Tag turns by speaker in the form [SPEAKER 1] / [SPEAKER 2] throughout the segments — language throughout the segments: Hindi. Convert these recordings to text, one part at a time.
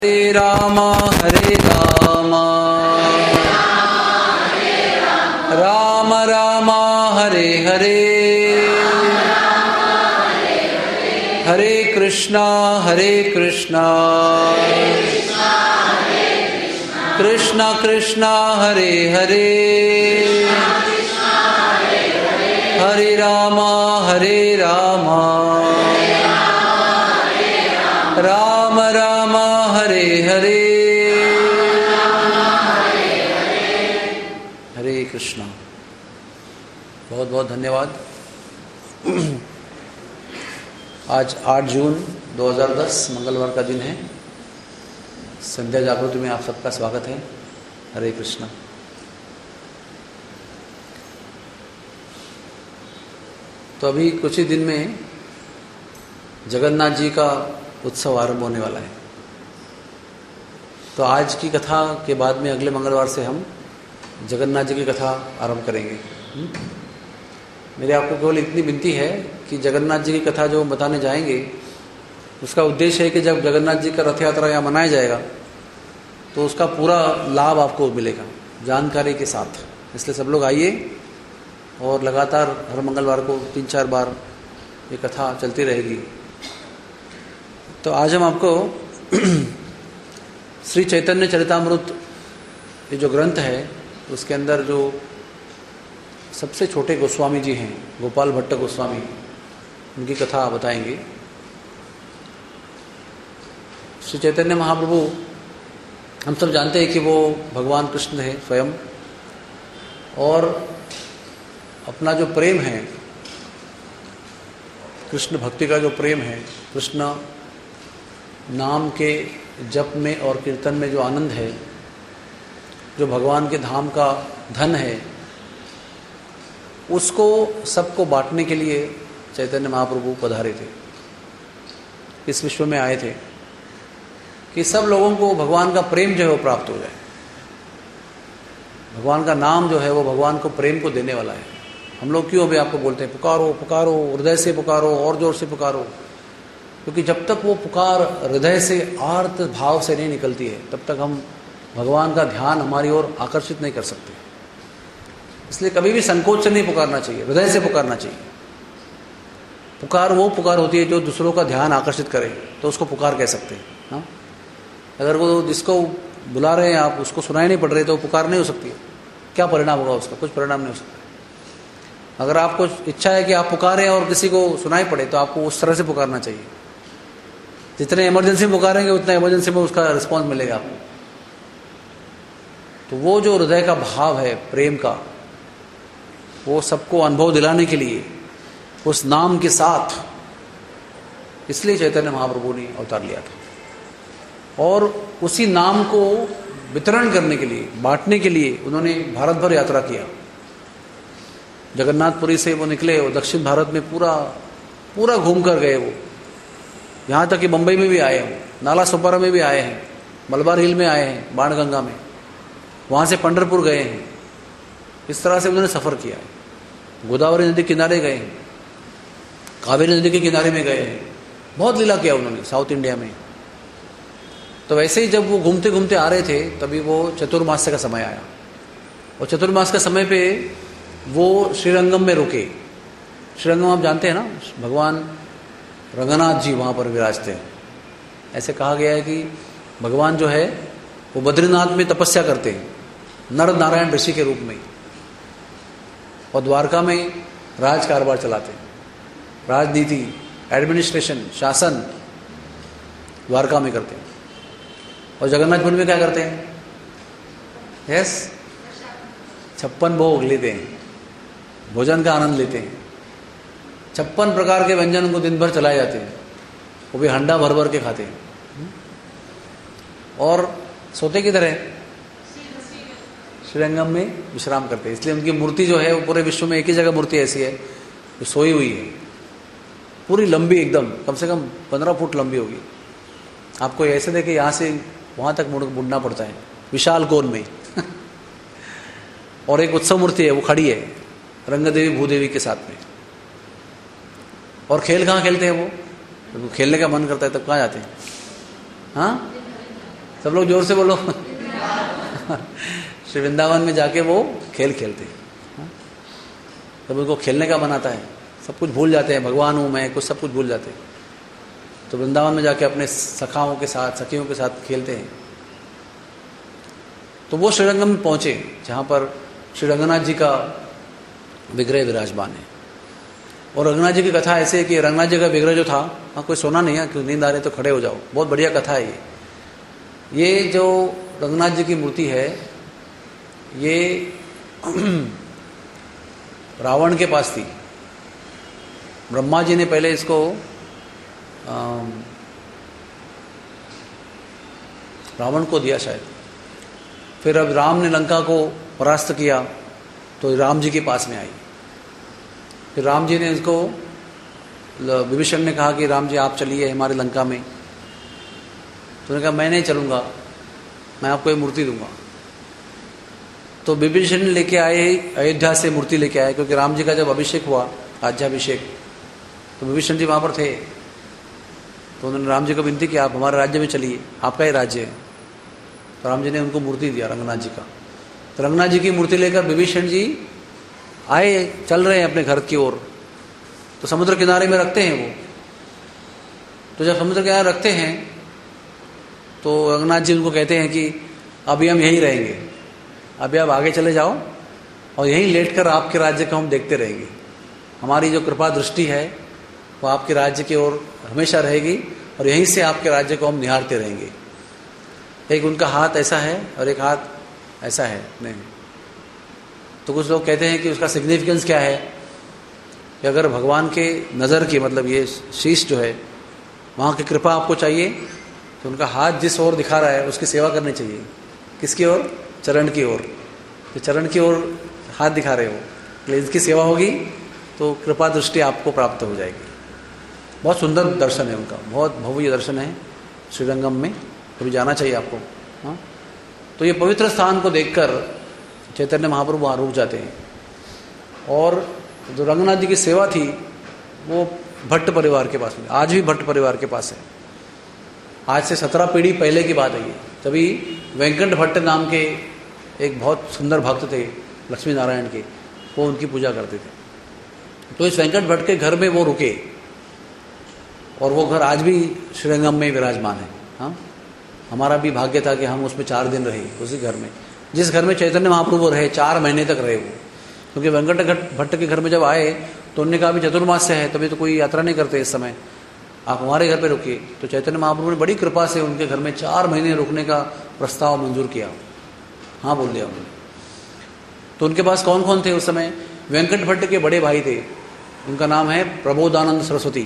[SPEAKER 1] हरे राम राम राम हरे हरे हरे कृष्णा कृष्णा कृष्णा हरे हरे हरे राम राम राम हरे हरे हरे कृष्णा। बहुत बहुत धन्यवाद। आज 8 जून 2010 मंगलवार का दिन है। संध्या जागृति में आप सबका स्वागत है। हरे कृष्णा। तो अभी कुछ ही दिन में जगन्नाथ जी का उत्सव आरंभ होने वाला है। तो आज की कथा के बाद में अगले मंगलवार से हम जगन्नाथ जी की कथा आरंभ करेंगे। मेरी आपको केवल इतनी विनती है कि जगन्नाथ जी की कथा जो बताने जाएंगे उसका उद्देश्य है कि जब जगन्नाथ जी का रथ यात्रा यहाँ मनाया जाएगा तो उसका पूरा लाभ आपको मिलेगा जानकारी के साथ। इसलिए सब लोग आइए और लगातार हर मंगलवार को 3-4 बार ये कथा चलती रहेगी। तो आज हम आपको श्री चैतन्य चरितामृत ये जो ग्रंथ है उसके अंदर जो सबसे छोटे गोस्वामी जी हैं, गोपाल भट्ट गोस्वामी, उनकी कथा बताएंगे। श्री चैतन्य महाप्रभु हम सब जानते हैं कि वो भगवान कृष्ण है स्वयं, और अपना जो प्रेम है, कृष्ण भक्ति का जो प्रेम है, कृष्ण नाम के जप में और कीर्तन में जो आनंद है, जो भगवान के धाम का धन है, उसको सबको बांटने के लिए चैतन्य महाप्रभु पधारे थे, इस विश्व में आए थे कि सब लोगों को भगवान का प्रेम जो है वो प्राप्त हो जाए। भगवान का नाम जो है वो भगवान को प्रेम को देने वाला है। हम लोग क्यों अभी आपको बोलते हैं पुकारो पुकारो, हृदय से पुकारो और जोर से पुकारो, क्योंकि जब तक वो पुकार हृदय से आर्त भाव से नहीं निकलती है तब तक हम भगवान का ध्यान हमारी ओर आकर्षित नहीं कर सकते। इसलिए कभी भी संकोच से नहीं पुकारना चाहिए, हृदय से पुकारना चाहिए। पुकार वो पुकार होती है जो दूसरों का ध्यान आकर्षित करे, तो उसको पुकार कह सकते हैं। हाँ, अगर वो जिसको बुला रहे हैं आप उसको सुनाई नहीं पड़ रही तो पुकार नहीं हो सकती है। क्या परिणाम होगा उसका? कुछ परिणाम नहीं हो सकता। अगर आपको इच्छा है कि आप पुकारें और किसी को सुनाई पड़े तो आपको उस तरह से पुकारना चाहिए। जितने इमरजेंसी में पुकारेंगे उतना इमरजेंसी में उसका रिस्पॉन्स मिलेगा आपको। तो वो जो हृदय का भाव है प्रेम का, वो सबको अनुभव दिलाने के लिए उस नाम के साथ, इसलिए चैतन्य महाप्रभु ने अवतार लिया था। और उसी नाम को वितरण करने के लिए, बांटने के लिए उन्होंने भारत भर यात्रा किया। जगन्नाथपुरी से वो निकले और दक्षिण भारत में पूरा घूम कर गए। वो यहाँ तक कि बम्बई में भी आए हैं, नाला सोपारा में भी आए हैं, मलबार हिल में आए हैं, बाणगंगा में, वहाँ से पंढरपुर गए हैं। इस तरह से उन्होंने सफ़र किया है। गोदावरी नदी किनारे गए हैं, कावेरी नदी के किनारे में गए हैं। बहुत लीला किया उन्होंने साउथ इंडिया में। तो वैसे ही जब वो घूमते घूमते आ रहे थे तभी वो चतुर्मास्य का समय आया, और चतुर्मास का समय पे वो श्रीरंगम में रुके। श्रीरंगम आप जानते हैं ना, भगवान रंगनाथ जी वहाँ पर विराजते हैं। ऐसे कहा गया है कि भगवान जो है वो बद्रीनाथ में तपस्या करते हैं नर नारायण ऋषि के रूप में, और द्वारका में राज कारोबार चलाते हैं। राजनीति, एडमिनिस्ट्रेशन, शासन द्वारका में करते हैं। और जगन्नाथपुरी में क्या करते हैं? यस, 56 भोग लेते हैं, भोजन का आनंद लेते हैं। 56 प्रकार के व्यंजन उनको दिन भर चलाए जाते हैं, वो भी हंडा भर भर के खाते हैं। और सोते की तरह श्रीरंगम में विश्राम करते हैं। इसलिए उनकी मूर्ति जो है वो पूरे विश्व में एक ही जगह मूर्ति ऐसी है जो सोई हुई है, पूरी लंबी, एकदम कम से कम 15 फुट लंबी होगी। आपको ऐसे देखे यहाँ से वहाँ तक मुड़ना पड़ता है, विशाल कोण में। और एक उत्सव मूर्ति है, वो खड़ी है रंगदेवी भूदेवी के साथ में। और खेल कहाँ खेलते हैं वो? खेलने का मन करता है तब कहाँ जाते हैं? हाँ, सब लोग जोर से बोलो। श्री वृंदावन में जाके वो खेल खेलते हैं। तब उनको खेलने का मन आता है, सब कुछ भूल जाते हैं, भगवान हूँ मैं, कुछ सब कुछ भूल जाते हैं। तो वृंदावन में जाके अपने सखाओं के साथ, सखियों के साथ खेलते हैं। तो वो श्रीरंगम में पहुंचे जहाँ पर श्री रंगनाथ जी का विग्रह विराजमान है। और रंगनाथ जी की कथा ऐसे है कि रंगनाथ जी का विग्रह जो था, हाँ कोई सोना नहीं है, क्यों नींद आ रही तो खड़े हो जाओ, बहुत बढ़िया कथा है ये जो रंगनाथ जी की मूर्ति है, ये रावण के पास थी। ब्रह्मा जी ने पहले इसको रावण को दिया शायद, फिर अब राम ने लंका को परास्त किया तो राम जी के पास में आई। फिर राम जी ने इसको, विभीषण ने कहा कि राम जी आप चलिए हमारे लंका में। तो उन्होंने कहा मैं नहीं चलूँगा, मैं आपको ये मूर्ति दूंगा। तो विभीषण लेके आए, अयोध्या से मूर्ति लेके आए, क्योंकि राम जी का जब अभिषेक हुआ, राज्याभिषेक, तो विभीषण जी वहाँ पर थे। तो उन्होंने राम जी को विनती की आप हमारे राज्य में चलिए, आपका ही राज्य है। तो राम जी ने उनको मूर्ति दिया रंगनाथ जी का। तो रंगनाथ जी की मूर्ति लेकर विभीषण जी आए, चल रहे हैं अपने घर की ओर। तो समुद्र किनारे में रखते हैं वो। तो जब समुद्र किनारे रखते हैं तो रंगनाथ जी उनको कहते हैं कि अभी हम यहीं रहेंगे, अभी आप आगे चले जाओ और यहीं लेटकर आपके राज्य को हम देखते रहेंगे। हमारी जो कृपा दृष्टि है वो आपके राज्य की ओर हमेशा रहेगी और यहीं से आपके राज्य को हम निहारते रहेंगे। एक उनका हाथ ऐसा है और एक हाथ ऐसा है। नहीं, तो कुछ लोग कहते हैं कि उसका सिग्निफिकेंस क्या है कि अगर भगवान के नज़र की, मतलब ये शीश जो है, वहाँ की कृपा आपको चाहिए तो उनका हाथ जिस ओर दिखा रहा है उसकी सेवा करनी चाहिए। किसकी ओर? चरण की ओर। तो चरण की ओर हाथ दिखा रहे हो, तो इसकी सेवा होगी तो कृपा दृष्टि आपको प्राप्त हो जाएगी। बहुत सुंदर दर्शन है उनका, बहुत भव्य दर्शन है श्रीरंगम में, कभी जाना चाहिए आपको। हाँ, तो ये पवित्र स्थान को देखकर चैतन्य महाप्रभु वहाँ रुक जाते हैं। और जो रंगनाथ जी की सेवा थी वो भट्ट परिवार के पास में, आज भी भट्ट परिवार के पास है। आज से 17 पीढ़ी पहले की बात है ये। तभी वेंकट भट्ट नाम के एक बहुत सुंदर भक्त थे लक्ष्मी नारायण के, वो उनकी पूजा करते थे। तो इस वेंकट भट्ट के घर में वो रुके और वो घर आज भी श्रीरंगम में विराजमान है। हाँ, हमारा भी भाग्य था कि हम उसमें 4 दिन रहे उसी घर में, जिस घर में चैतन्य महाप्रभु रहे 4 महीने तक रहे वो। क्योंकि वेंकट भट्ट के घर में जब आए तो उन्होंने कहा अभी चतुर्मास से है, तभी तो कोई यात्रा नहीं करते इस समय, आप हमारे घर पे रुकिए। तो चैतन्य महाप्रभु ने बड़ी कृपा से उनके घर में 4 महीने रुकने का प्रस्ताव मंजूर किया। हाँ बोल दिया उन्होंने। तो उनके पास कौन कौन थे उस समय? वेंकट भट्ट के बड़े भाई थे, उनका नाम है प्रबोधानंद सरस्वती,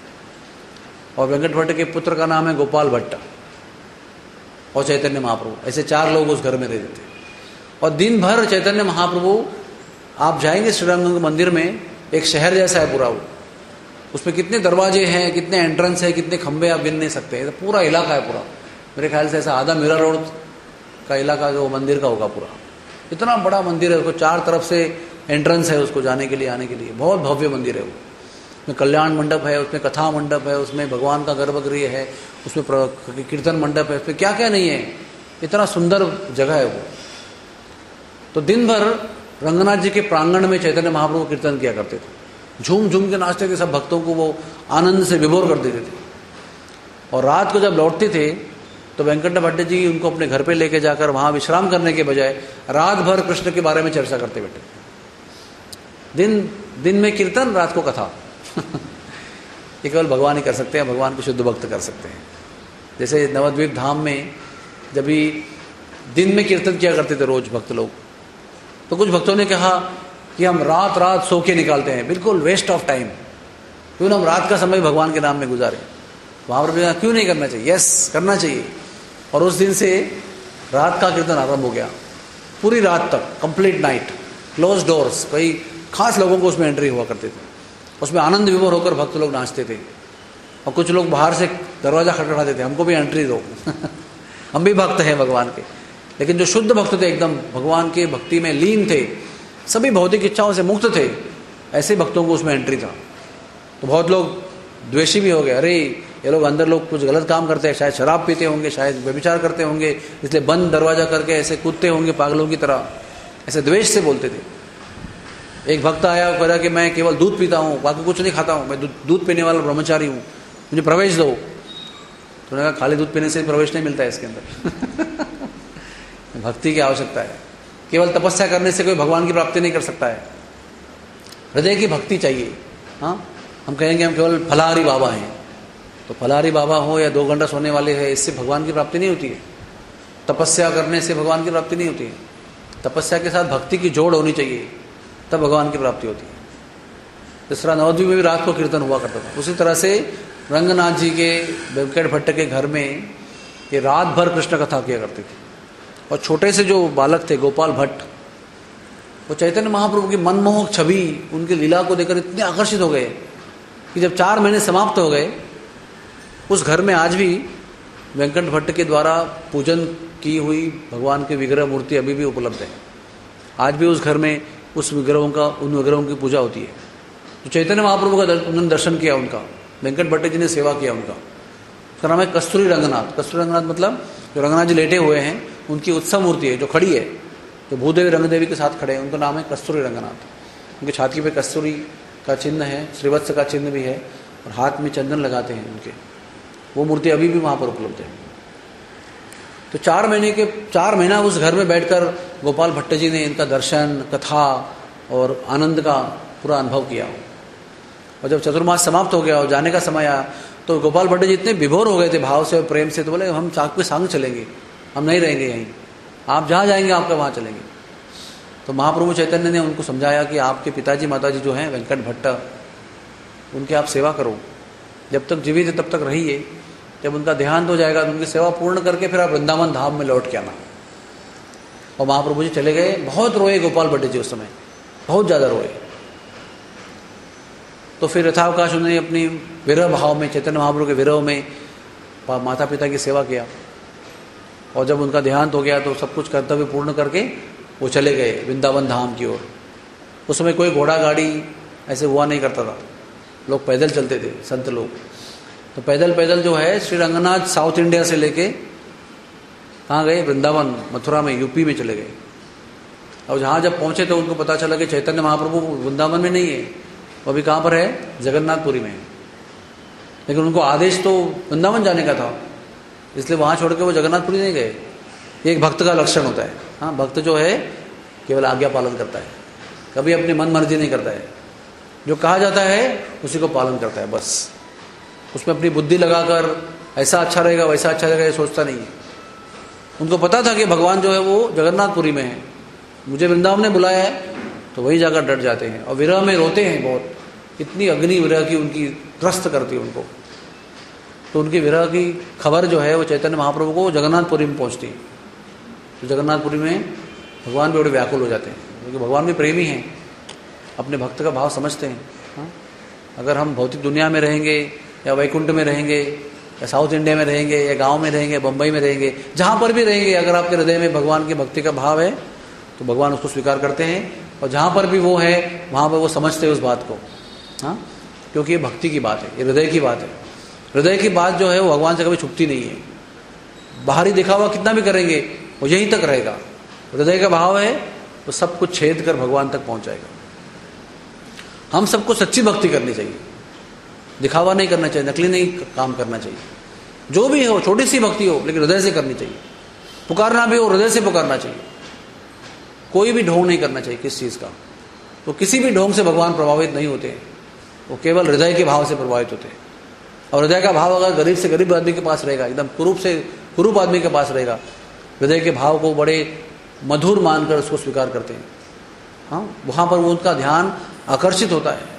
[SPEAKER 1] और वेंकट भट्ट के पुत्र का नाम है गोपाल भट्ट, और चैतन्य महाप्रभु। ऐसे 4 लोग उस घर में रहते थे। और दिन भर चैतन्य महाप्रभु, आप जाएंगे श्रीरंगम मंदिर में, एक शहर जैसा है पूरा वो, उसमें कितने दरवाजे हैं, कितने एंट्रेंस है, कितने खंबे आप गिन नहीं सकते। तो पूरा इलाका है पूरा, मेरे ख्याल से ऐसा आधा मीरा रोड का इलाका जो मंदिर का होगा पूरा। इतना बड़ा मंदिर है, उसको 4 तरफ से एंट्रेंस है उसको जाने के लिए, आने के लिए। बहुत भव्य मंदिर है वो। उसमें कल्याण मंडप है, उसमें कथा मंडप है, उसमें भगवान का गर्भगृह है, उसमें कीर्तन मंडप है, उसमें क्या क्या नहीं है। इतना सुंदर जगह है वो। तो दिन भर रंगनाथ जी के प्रांगण में चैतन्य महाप्रभु कीर्तन किया करते थे, झूम झूम के नाचते थे, सब भक्तों को वो आनंद से विभोर कर देते थे। और रात को जब लौटते थे तो वेंकट भट्ट जी उनको अपने घर पे लेके जाकर वहाँ विश्राम करने के बजाय रात भर कृष्ण के बारे में चर्चा करते बैठे। दिन में कीर्तन, रात को कथा। ये केवल भगवान ही कर सकते हैं, भगवान को शुद्ध भक्त कर सकते हैं। जैसे नवद्वीप धाम में जब भी दिन में कीर्तन किया करते थे रोज भक्त लोग, तो कुछ भक्तों ने कहा कि हम रात रात सो के निकालते हैं, बिल्कुल वेस्ट ऑफ टाइम, क्यों ना हम रात का समय भगवान के नाम में गुजारें। वहाँ पर क्यों नहीं करना चाहिए? यस, करना चाहिए। और उस दिन से रात का कीर्तन आरंभ हो गया, पूरी रात तक, कंप्लीट नाइट, क्लोज डोर्स, कोई खास लोगों को उसमें एंट्री हुआ करते थे। उसमें आनंद विभोर होकर भक्त लोग नाचते थे, और कुछ लोग बाहर से दरवाज़ा खटखटाते थे, हमको भी एंट्री दो। हम भी भक्त हैं भगवान के। लेकिन जो शुद्ध भक्त थे, एकदम भगवान के भक्ति में लीन थे, सभी भौतिक इच्छाओं से मुक्त थे, ऐसे भक्तों को उसमें एंट्री था। तो बहुत लोग द्वेषी भी हो गए, अरे ये लोग अंदर लोग कुछ गलत काम करते हैं, शायद शराब पीते होंगे, शायद व्यभिचार करते होंगे, इसलिए बंद दरवाजा करके ऐसे कूदते होंगे पागलों की तरह, ऐसे द्वेष से बोलते थे। एक भक्त आया और कहा कि मैं केवल दूध पीता हूँ, बाकी कुछ नहीं खाता हूँ, मैं दूध पीने वाला ब्रह्मचारी हूँ, मुझे प्रवेश दो। तो उन्होंने कहा खाली दूध पीने से प्रवेश नहीं मिलता है इसके अंदर भक्ति की आवश्यकता है। केवल तपस्या करने से कोई भगवान की प्राप्ति नहीं कर सकता है, हृदय की भक्ति चाहिए। हाँ, हम कहेंगे हम केवल फलाहारी बाबा हैं, तो फलाहारी बाबा हो या 2 घंटा सोने वाले हैं, इससे भगवान की प्राप्ति नहीं होती है। तपस्या करने से भगवान की प्राप्ति नहीं होती है। तपस्या के साथ भक्ति की जोड़ होनी चाहिए, तब भगवान की प्राप्ति होती है। इस तरह नवद्वीप में भी रात को कीर्तन हुआ करता था। उसी तरह से रंगनाथ जी के वेंकट भट्ट के घर में ये रात भर कृष्ण कथा किया करते थे। और छोटे से जो बालक थे गोपाल भट्ट, वो चैतन्य महाप्रभु की मनमोहक छवि, उनकी लीला को देखकर इतने आकर्षित हो गए कि जब 4 महीने समाप्त हो गए, उस घर में आज भी वेंकट भट्ट के द्वारा पूजन की हुई भगवान के विग्रह मूर्ति अभी भी उपलब्ध है। आज भी उस घर में उन विग्रहों की पूजा होती है। तो चैतन्य महाप्रभु का उन्होंने दर्शन किया, उनका वेंकट भट्ट जी ने सेवा किया उनका। उसका नाम है कस्तूरी रंगनाथ। कस्तूरी रंगनाथ मतलब जो रंगनाथ जी लेटे हुए हैं, उनकी उत्सव मूर्ति है जो खड़ी है, जो भूदेवी रंगदेवी के साथ खड़े हैं, उनका नाम है कस्तूरी रंगनाथ। उनकी छाती पे कस्तूरी का चिन्ह है, श्रीवत्स का चिन्ह भी है, और हाथ में चंदन लगाते हैं उनके। वो मूर्ति अभी भी वहाँ पर उपलब्ध है। तो 4 महीना उस घर में बैठकर गोपाल भट्ट जी ने इनका दर्शन, कथा और आनंद का पूरा अनुभव किया। और जब चतुर्मास समाप्त हो गया और जाने का समय आया, तो गोपाल भट्ट जी इतने विभोर हो गए थे भाव से और प्रेम से, तो बोले हम आपके संग चलेंगे, हम नहीं रहेंगे यहीं, आप जहाँ जाएंगे आपका वहाँ चलेंगे। तो महाप्रभु चैतन्य ने उनको समझाया कि आपके पिताजी माताजी जो हैं वेंकट भट्ट, उनकी आप सेवा करो, जब तक जीवित है तब तक रहिए, जब उनका देहांत हो जाएगा तो उनकी सेवा पूर्ण करके फिर आप वृंदावन धाम में लौट के आना। और महाप्रभु जी चले गए। बहुत रोए गोपाल भट्ट जी उस समय, बहुत ज़्यादा रोए। तो फिर यथावकाश उन्होंने अपनी विरह भाव में, चैतन्य महाप्रभु के विरह में माता पिता की सेवा किया। और जब उनका देहांत हो गया तो सब कुछ कर्तव्य पूर्ण करके वो चले गए वृंदावन धाम की ओर। उस समय कोई घोड़ा गाड़ी ऐसे हुआ नहीं करता था, लोग पैदल चलते थे, संत लोग। तो पैदल पैदल जो है श्री रंगनाथ साउथ इंडिया से लेके कहाँ गए, वृंदावन, मथुरा में, यूपी में चले गए। और जहाँ जब पहुँचे तो उनको पता चला कि चैतन्य महाप्रभु वृंदावन में नहीं है, वो अभी कहाँ पर है, जगन्नाथपुरी में। लेकिन उनको आदेश तो वृंदावन जाने का था, इसलिए वहाँ छोड़ के वो जगन्नाथपुरी नहीं गए। ये एक भक्त का लक्षण होता है। हाँ, भक्त जो है केवल आज्ञा पालन करता है, कभी अपनी मन मर्जी नहीं करता है। जो कहा जाता है उसी को पालन करता है, बस। उसमें अपनी बुद्धि लगाकर ऐसा अच्छा रहेगा वैसा अच्छा रहेगा ये सोचता नहीं है। उनको पता था कि भगवान जो है वो जगन्नाथपुरी में है, मुझे वृंदावन ने बुलाया है, तो वही जाकर डट जाते हैं और विरह में रोते हैं बहुत। इतनी अग्नि विरह की उनकी त्रस्त करती है उनको। तो उनकी विरह की खबर जो है वो चैतन्य महाप्रभु को जगन्नाथपुरी में पहुंचती है। तो जगन्नाथपुरी में भगवान भी बड़े व्याकुल हो जाते हैं, क्योंकि भगवान भी प्रेमी हैं, अपने भक्त का भाव समझते हैं। हाँ? अगर हम भौतिक दुनिया में रहेंगे या वैकुंठ में रहेंगे या साउथ इंडिया में रहेंगे या गांव में रहेंगे, बम्बई में रहेंगे, जहाँ पर भी रहेंगे, अगर आपके हृदय में भगवान की भक्ति का भाव है तो भगवान उसको स्वीकार करते हैं। और जहाँ पर भी वो है वहाँ पर वो समझते हैं उस बात को। हाँ, क्योंकि ये भक्ति की बात है, ये हृदय की बात है। हृदय की बात जो है वो भगवान से कभी छुपती नहीं है। बाहरी दिखावा कितना भी करेंगे वो यहीं तक रहेगा। हृदय का भाव है तो सब कुछ छेद कर भगवान तक पहुँच जाएगा। हम सबको सच्ची भक्ति करनी चाहिए, दिखावा नहीं करना चाहिए, नकली नहीं काम करना चाहिए। जो भी हो, छोटी सी भक्ति हो, लेकिन हृदय से करनी चाहिए। पुकारना भी हो, हृदय से पुकारना चाहिए। कोई भी ढोंग नहीं करना चाहिए किस चीज़ का। तो किसी भी ढोंग से भगवान प्रभावित नहीं होते, वो केवल हृदय के भाव से प्रभावित होते हैं। और हृदय का भाव अगर गरीब से गरीब आदमी के पास रहेगा, एकदम कुरूप से कुरूप आदमी के पास रहेगा, हृदय के भाव को बड़े मधुर मानकर उसको स्वीकार करते हैं, हाँ, वहाँ पर वो उनका ध्यान आकर्षित होता है।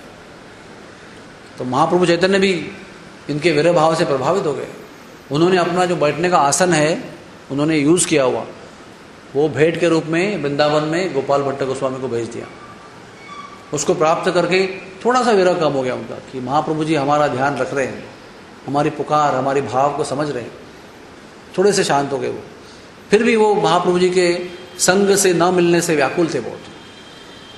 [SPEAKER 1] तो महाप्रभु चैतन्य भी इनके विरह भाव से प्रभावित हो गए। उन्होंने अपना जो बैठने का आसन है उन्होंने यूज़ किया हुआ, वो भेंट के रूप में वृंदावन में गोपाल भट्ट गोस्वामी को भेज दिया। उसको प्राप्त करके थोड़ा सा विरह कम हो गया उनका कि महाप्रभु जी हमारा ध्यान रख रहे हैं, हमारी पुकार, हमारी भाव को समझ रहे हैं। थोड़े से शांत हो गए वो। फिर भी वो महाप्रभु जी के संग से न मिलने से व्याकुल थे बहुत,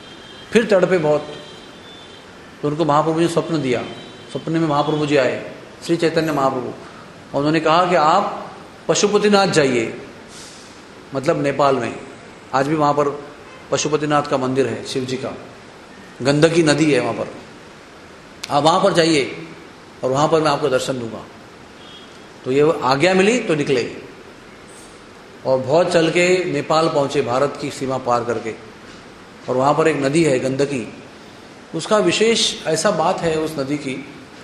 [SPEAKER 1] फिर तड़पे बहुत। तो उनको महाप्रभु जी ने स्वप्न दिया। स्वप्न में महाप्रभु जी आए श्री चैतन्य महाप्रभु। और उन्होंने कहा कि आप पशुपतिनाथ जाइए, मतलब नेपाल में आज भी वहाँ पर पशुपतिनाथ का मंदिर है, शिव जी का, गंडकी नदी है वहाँ पर, आप वहाँ पर जाइए और वहाँ पर मैं आपको दर्शन दूंगा। तो ये आज्ञा मिली तो निकले और बहुत चल के नेपाल पहुँचे, भारत की सीमा पार करके। और वहाँ पर एक नदी है गंडकी, उसका विशेष ऐसा बात है उस नदी की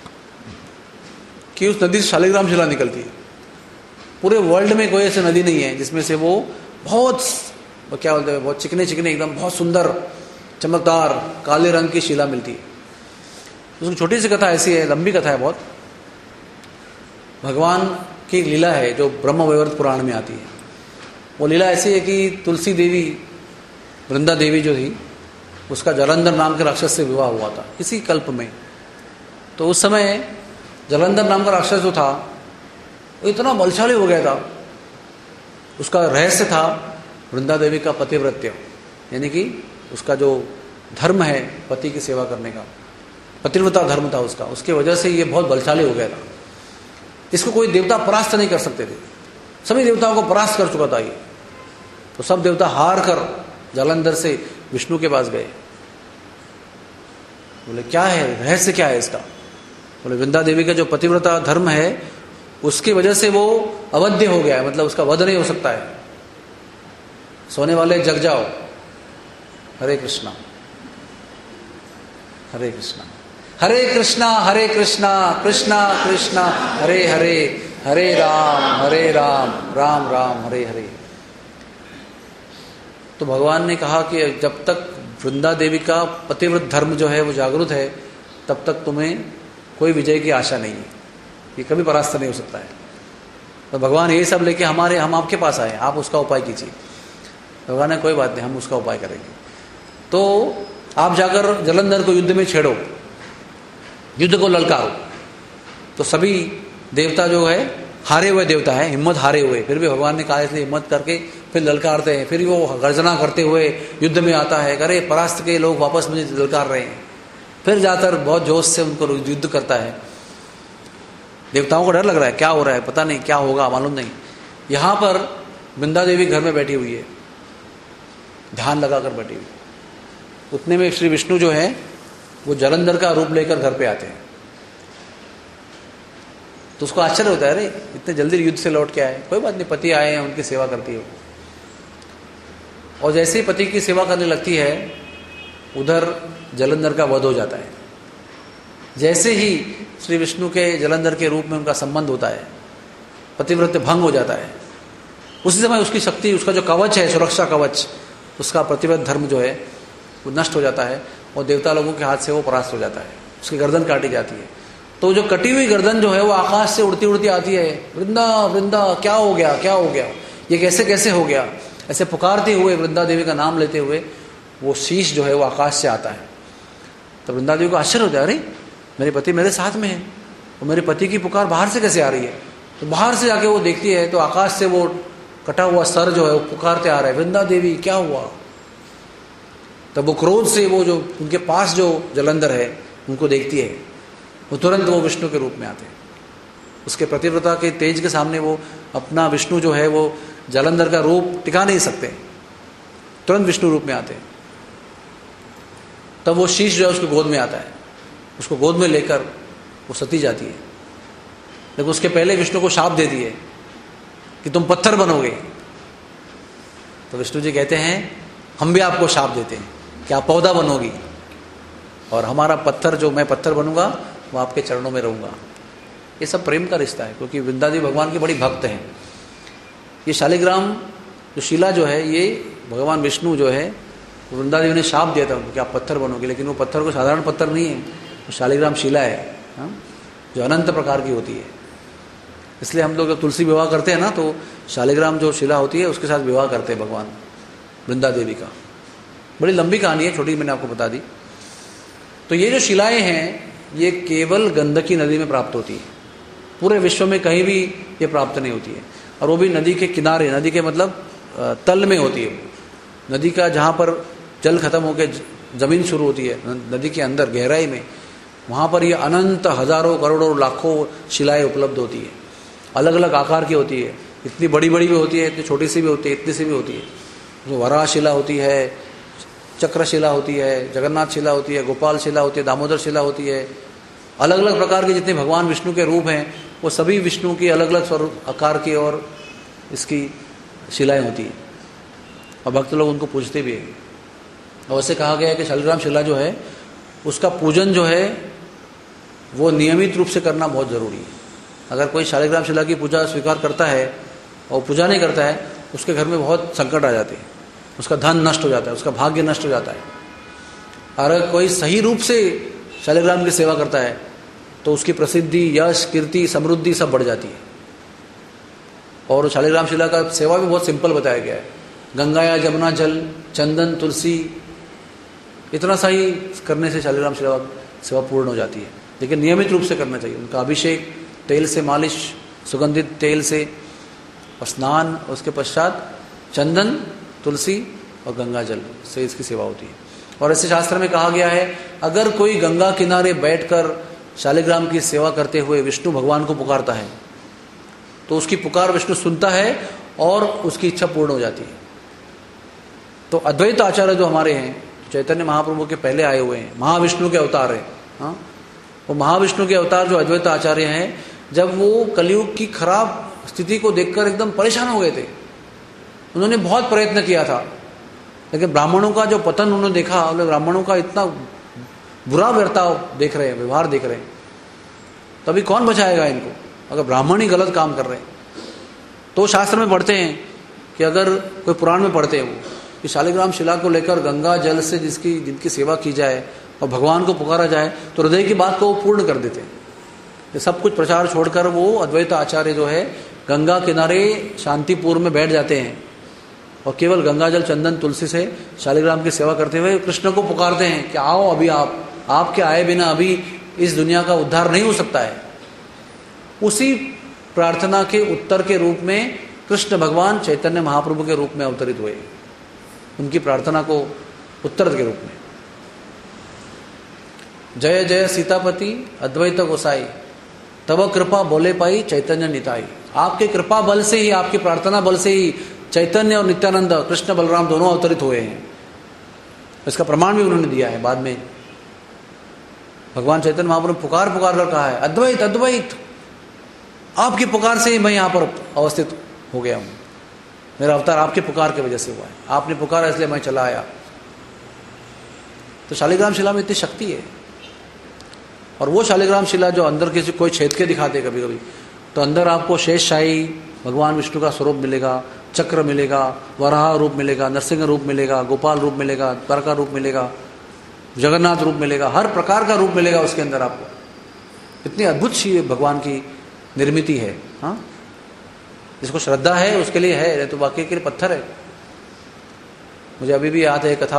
[SPEAKER 1] कि उस नदी से शालिग्राम शिला निकलती है। पूरे वर्ल्ड में कोई ऐसी नदी नहीं है जिसमें से वो बहुत, क्या बोलते हैं, बहुत चिकने चिकने एकदम बहुत सुंदर चमकदार काले रंग की शिला मिलती है। उसकी छोटी सी कथा ऐसी है, लंबी कथा है बहुत। भगवान की एक लीला है जो ब्रह्म वैवर्त पुराण में आती है। वो लीला ऐसी है कि तुलसी देवी, वृंदा देवी जो थी, उसका जलंधर नाम के राक्षस से विवाह हुआ था इसी कल्प में। तो उस समय जलंधर नाम का राक्षस जो था वो इतना बलशाली हो गया था। उसका रहस्य था वृंदा देवी का पतिव्रत्य, यानी कि उसका जो धर्म है पति की सेवा करने का, पतिव्रता धर्म था उसका। उसके वजह से ये बहुत बलशाली हो गया था। इसको कोई देवता परास्त नहीं कर सकते थे, सभी देवताओं को परास्त कर चुका था ये। तो सब देवता हार कर जलंधर से विष्णु के पास गए। बोले क्या है रहस्य, क्या है इसका? बोले वृंदा देवी का जो पतिव्रता धर्म है उसकी वजह से वो अवध्य हो गया है, मतलब उसका वध नहीं हो सकता है। सोने वाले जग जाओ, हरे कृष्णा हरे कृष्णा हरे कृष्णा हरे कृष्णा कृष्णा कृष्णा हरे हरे, हरे राम राम राम हरे हरे। तो भगवान ने कहा कि जब तक वृंदा देवी का पतिव्रत धर्म जो है वो जागृत है, तब तक तुम्हें कोई विजय की आशा नहीं है, ये कभी परास्त नहीं हो सकता है। तो भगवान ये सब लेके हम आपके पास आए, आप उसका उपाय कीजिए। भगवान ने कोई बात नहीं, हम उसका उपाय करेंगे। तो आप जाकर जलंधर को युद्ध में छेड़ो, युद्ध को ललकारो। तो सभी देवता जो है हारे हुए देवता है, हिम्मत हारे हुए, फिर भी भगवान ने कहा इसलिए हिम्मत करके फिर ललकारते हैं। फिर वो गर्जना करते हुए युद्ध में आता है, अरे परास्त के लोग वापस मुझे ललकार रहे हैं। फिर जाकर बहुत जोश से उनको युद्ध करता है। देवताओं को डर लग रहा है, क्या हो रहा है, पता नहीं क्या होगा, मालूम नहीं। यहाँ पर वृंदा देवी घर में बैठी हुई है, ध्यान लगाकर बैठी हुई। उतने में श्री विष्णु जो है वो जलंधर का रूप लेकर घर पे आते हैं। तो उसको आश्चर्य होता है, अरे इतने जल्दी युद्ध से लौट के आए। कोई बात नहीं, पति आए हैं, उनकी सेवा करती है। और जैसे ही पति की सेवा करने लगती है, उधर जलंधर का वध हो जाता है। जैसे ही श्री विष्णु के जलंधर के रूप में उनका संबंध होता है, पतिव्रत्य भंग हो जाता है। उसी समय उसकी शक्ति, उसका जो कवच है, सुरक्षा कवच, उसका प्रतिव्रत धर्म जो है वो नष्ट हो जाता है और देवता लोगों के हाथ से वो परास्त हो जाता है। उसकी गर्दन काटी जाती है। तो जो कटी हुई गर्दन जो है वो आकाश से उड़ती उड़ती आती है, वृंदा वृंदा क्या हो गया, क्या हो गया, ये कैसे कैसे हो गया, ऐसे पुकारते हुए वृंदा देवी का नाम लेते हुए वो शीश जो है वो आकाश से आता है। तो वृंदा देवी को आश्चर्य होता है, अरे मेरे पति मेरे साथ में है, तो मेरे पति की पुकार बाहर से कैसे आ रही है? तो बाहर से जाके वो देखती है तो आकाश से वो कटा हुआ सर जो है वो पुकारते आ रहा है, वृंदा देवी क्या हुआ? तब वो क्रोध से वो जो उनके पास जो जलंधर है उनको देखती है, वो तुरंत वो विष्णु के रूप में आते हैं। उसके प्रतिव्रता के तेज के सामने वो अपना विष्णु जो है वो जलंधर का रूप टिका नहीं सकते, तुरंत विष्णु रूप में आते हैं। तब वो शीश जो है उसकी गोद में आता है, उसको गोद में लेकर वो सती जाती है। लेकिन उसके पहले विष्णु को शाप देती है कि तुम पत्थर बनोगे। तो विष्णु जी कहते हैं हम भी आपको शाप देते हैं कि आप पौधा बनोगी और हमारा पत्थर, जो मैं पत्थर बनूंगा वो आपके चरणों में रहूंगा। ये सब प्रेम का रिश्ता है, क्योंकि वृंदा देवी भगवान की बड़ी भक्त हैं। ये शालिग्राम जो शिला जो है, ये भगवान विष्णु जो है वृंदा देवी ने शाप दिया था उनको कि आप पत्थर बनोगे। लेकिन वो पत्थर को साधारण पत्थर नहीं है, वो शालिग्राम शिला है, जो अनंत प्रकार की होती है। इसलिए हम लोग जब तुलसी विवाह करते हैं ना, तो शालिग्राम जो शिला होती है उसके साथ विवाह करते हैं भगवान वृंदा देवी का। बड़ी लंबी कहानी है, छोटी मैंने आपको बता दी। तो ये जो शिलाएं हैं ये केवल गंडकी नदी में प्राप्त होती है, पूरे विश्व में कहीं भी ये प्राप्त नहीं होती है। और वो भी नदी के किनारे, नदी के मतलब तल में होती है। नदी का जहाँ पर जल खत्म होकर जमीन शुरू होती है, नदी के अंदर गहराई में, वहाँ पर ये अनंत हजारों करोड़ों लाखों शिलाएं उपलब्ध होती है, अलग अलग आकार की होती है, इतनी बड़ी बड़ी भी होती है, इतनी छोटी सी भी होती है, इतनी सी भी होती है। तो वराह शिला होती है, चक्र शिला होती है, जगन्नाथ शिला होती है, गोपाल शिला होती है, दामोदर शिला होती है। अलग अलग प्रकार के जितने भगवान विष्णु के रूप हैं वो सभी विष्णु की अलग अलग स्वरूप आकार की और इसकी शिलाएं होती हैं और भक्त लोग उनको पूजते भी हैं। और वैसे कहा गया है कि शालिग्राम शिला जो है उसका पूजन जो है वो नियमित रूप से करना बहुत ज़रूरी है। अगर कोई शालिग्राम शिला की पूजा स्वीकार करता है और पूजा नहीं करता है, उसके घर में बहुत संकट आ जाते हैं, उसका धन नष्ट हो जाता है, उसका भाग्य नष्ट हो जाता है। अगर कोई सही रूप से शालिग्राम की सेवा करता है तो उसकी प्रसिद्धि, यश, कीर्ति, समृद्धि सब बढ़ जाती है। और शालिग्राम शिला का सेवा भी बहुत सिंपल बताया गया है। गंगा या जमुना जल, चंदन, तुलसी, इतना सा ही करने से शालिग्राम शिला सेवा पूर्ण हो जाती है। लेकिन नियमित रूप से करना चाहिए। उनका अभिषेक, तेल से मालिश, सुगंधित तेल से, और स्नान, उसके पश्चात चंदन, तुलसी और गंगा जल से इसकी सेवा होती है। और ऐसे शास्त्र में कहा गया है, अगर कोई गंगा किनारे बैठकर शालिग्राम की सेवा करते हुए विष्णु भगवान को पुकारता है तो उसकी पुकार विष्णु सुनता है और उसकी इच्छा पूर्ण हो जाती है। तो अद्वैत आचार्य जो हमारे हैं, चैतन्य महाप्रभु के पहले आए हुए हैं, महाविष्णु के अवतार हैं, हाँ, वो महाविष्णु के अवतार जो अद्वैत आचार्य हैं, जब वो कलयुग की खराब स्थिति को देखकर एकदम परेशान हो गए थे, उन्होंने बहुत प्रयत्न किया था, लेकिन ब्राह्मणों का जो पतन उन्होंने देखा, ब्राह्मणों का इतना बुरा बर्ताव देख रहे हैं, व्यवहार देख रहे हैं, तभी कौन बचाएगा इनको अगर ब्राह्मण ही गलत काम कर रहे हैं। तो शास्त्र में पढ़ते हैं कि अगर कोई पुराण में पढ़ते हैं वो कि शालिग्राम शिला को लेकर गंगा जल से जिनकी सेवा की जाए और भगवान को पुकारा जाए तो हृदय की बात को वो पूर्ण कर देते हैं। ये सब कुछ प्रचार छोड़कर वो अद्वैत आचार्य जो है गंगा किनारे शांतिपुर में बैठ जाते हैं और केवल गंगा जल, चंदन, तुलसी से शालिग्राम की सेवा करते हुए कृष्ण को पुकारते हैं कि आओ, अभी आपके आए बिना अभी इस दुनिया का उद्धार नहीं हो सकता है। उसी प्रार्थना के उत्तर के रूप में कृष्ण भगवान चैतन्य महाप्रभु के रूप में अवतरित हुए, उनकी प्रार्थना को उत्तर के रूप में। जय जय सीतापति अद्वैत गोसाई, तब कृपा बोले पाई चैतन्य निताई। आपके कृपा बल से ही, आपकी प्रार्थना बल से ही चैतन्य और नित्यानंद, कृष्ण बलराम दोनों अवतरित हुए हैं। इसका प्रमाण भी उन्होंने दिया है। बाद में भगवान चैतन्य महाप्रभु पुकार कर कहा है, अद्वैत अद्वैत, आपकी पुकार से ही मैं यहाँ पर अवस्थित हो गया हूँ, मेरा अवतार आपके पुकार की वजह से हुआ है, आपने पुकारा इसलिए मैं चला आया। तो शालिग्राम शिला में इतनी शक्ति है। और वो शालिग्राम शिला जो अंदर किसी कोई छेद के दिखाते कभी कभी, तो अंदर आपको शेषशाही भगवान विष्णु का स्वरूप मिलेगा, चक्र मिलेगा, वराह रूप मिलेगा, नरसिंह रूप मिलेगा, गोपाल रूप मिलेगा, द्वारका रूप मिलेगा, जगन्नाथ रूप मिलेगा, हर प्रकार का रूप मिलेगा उसके अंदर आपको। इतनी अद्भुत सी भगवान की निर्मिति है। हाँ, जिसको श्रद्धा है उसके लिए है, तो बाकी के लिए पत्थर है। मुझे अभी भी याद है कथा,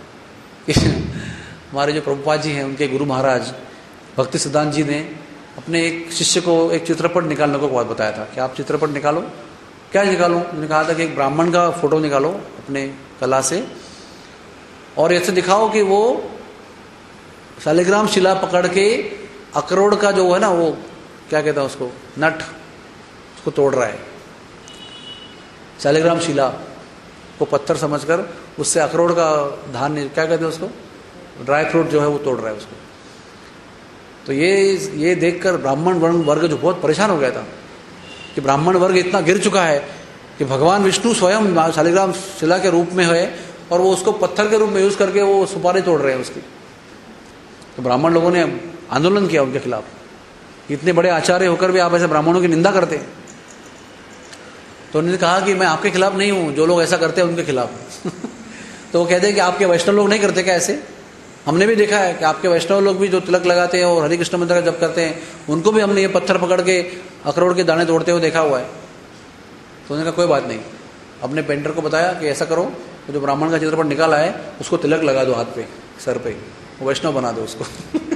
[SPEAKER 1] हमारे जो प्रभुपाद जी हैं उनके गुरु महाराज भक्ति सिद्धांत जी ने अपने एक शिष्य को एक चित्रपट निकालने को बहुत बताया था कि आप चित्रपट निकालो। क्या निकालो? उन्होंने कहा था कि एक ब्राह्मण का फोटो निकालो अपने कला से और ऐसे दिखाओ कि वो शालिग्राम शिला पकड़ के अखरोट का जो है ना, वो क्या कहता है उसको, नट, उसको तोड़ रहा है। शालिग्राम शिला को पत्थर समझकर उससे अखरोट का धान्य, क्या कहते हैं उसको, ड्राई फ्रूट जो है वो तोड़ रहा है उसको। तो ये देखकर ब्राह्मण वर्ग जो बहुत परेशान हो गया था कि ब्राह्मण वर्ग इतना गिर चुका है कि भगवान विष्णु स्वयं शालिग्राम शिला के रूप में है और वो उसको पत्थर के रूप में यूज करके वो सुपारी तोड़ रहे हैं उसकी। तो ब्राह्मण लोगों ने आंदोलन किया उनके खिलाफ, इतने बड़े आचार्य होकर भी आप ऐसे ब्राह्मणों की निंदा करते हैं। तो उन्होंने कहा कि मैं आपके खिलाफ नहीं हूं, जो लोग ऐसा करते हैं उनके खिलाफ। तो वो कहते हैं कि आपके वैष्णव लोग नहीं करते क्या ऐसे? हमने भी देखा है कि आपके वैष्णव लोग भी जो तिलक लगाते हैं और हरे कृष्ण मंत्र का जप करते हैं, उनको भी हमने ये पत्थर पकड़ के अखरोट के दाने तोड़ते हुए देखा हुआ है। तो उन्होंने कहा कोई बात नहीं। अपने पेंटर को बताया कि ऐसा करो, तो जो ब्राह्मण का चित्रपट निकाला है उसको तिलक लगा दो हाथ पे, सर पे, वैष्णव बना दो उसको।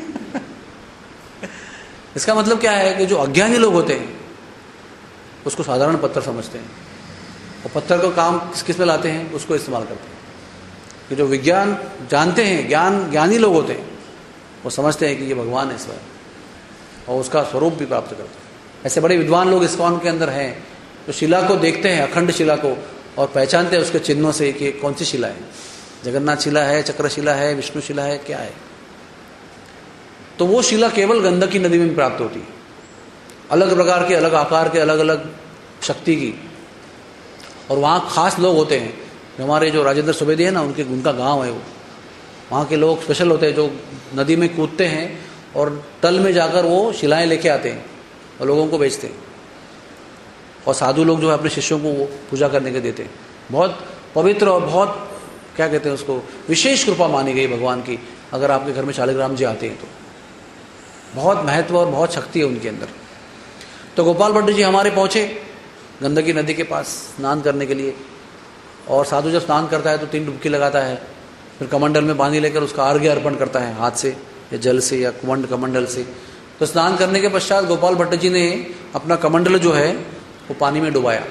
[SPEAKER 1] इसका मतलब क्या है कि जो अज्ञानी लोग होते हैं उसको साधारण पत्थर समझते हैं और पत्थर को काम किस में लाते हैं, उसको इस्तेमाल करते हैं। कि जो विज्ञान जानते हैं, ज्ञानी लोग होते हैं, वो समझते हैं कि ये भगवान है स्वयं, और उसका स्वरूप भी प्राप्त करते हैं। ऐसे बड़े विद्वान लोग इस्कॉन के अंदर हैं, तो शिला को देखते हैं, अखंड शिला को, और पहचानते हैं उसके चिन्हों से कि कौन सी शिला है, जगन्नाथ शिला है, चक्रशिला है, विष्णु शिला है, क्या है। तो वो शिला केवल गंडकी नदी में प्राप्त होती है, अलग प्रकार के, अलग आकार के, अलग अलग शक्ति की। और वहाँ खास लोग होते हैं, हमारे जो राजेंद्र सुवेदी है ना, उनका गांव है वो, वहाँ के लोग स्पेशल होते हैं जो नदी में कूदते हैं और तल में जाकर वो शिलाएं लेके आते हैं और लोगों को बेचते हैं। और साधु लोग जो है अपने शिष्यों को वो पूजा करने के देते हैं। बहुत पवित्र और बहुत क्या कहते हैं उसको, विशेष कृपा मानी गई भगवान की। अगर आपके घर में शालिग्राम जी आते हैं तो बहुत महत्व और बहुत शक्ति है उनके अंदर। तो गोपाल भट्ट जी हमारे पहुँचे गंडकी नदी के पास स्नान करने के लिए, और साधु जब स्नान करता है तो 3 डुबकी लगाता है, फिर कमंडल में पानी लेकर उसका अर्घ्य अर्पण करता है, हाथ से या जल से या कमंडल से। तो स्नान करने के पश्चात गोपाल भट्ट जी ने अपना कमंडल जो है वो पानी में डुबाया।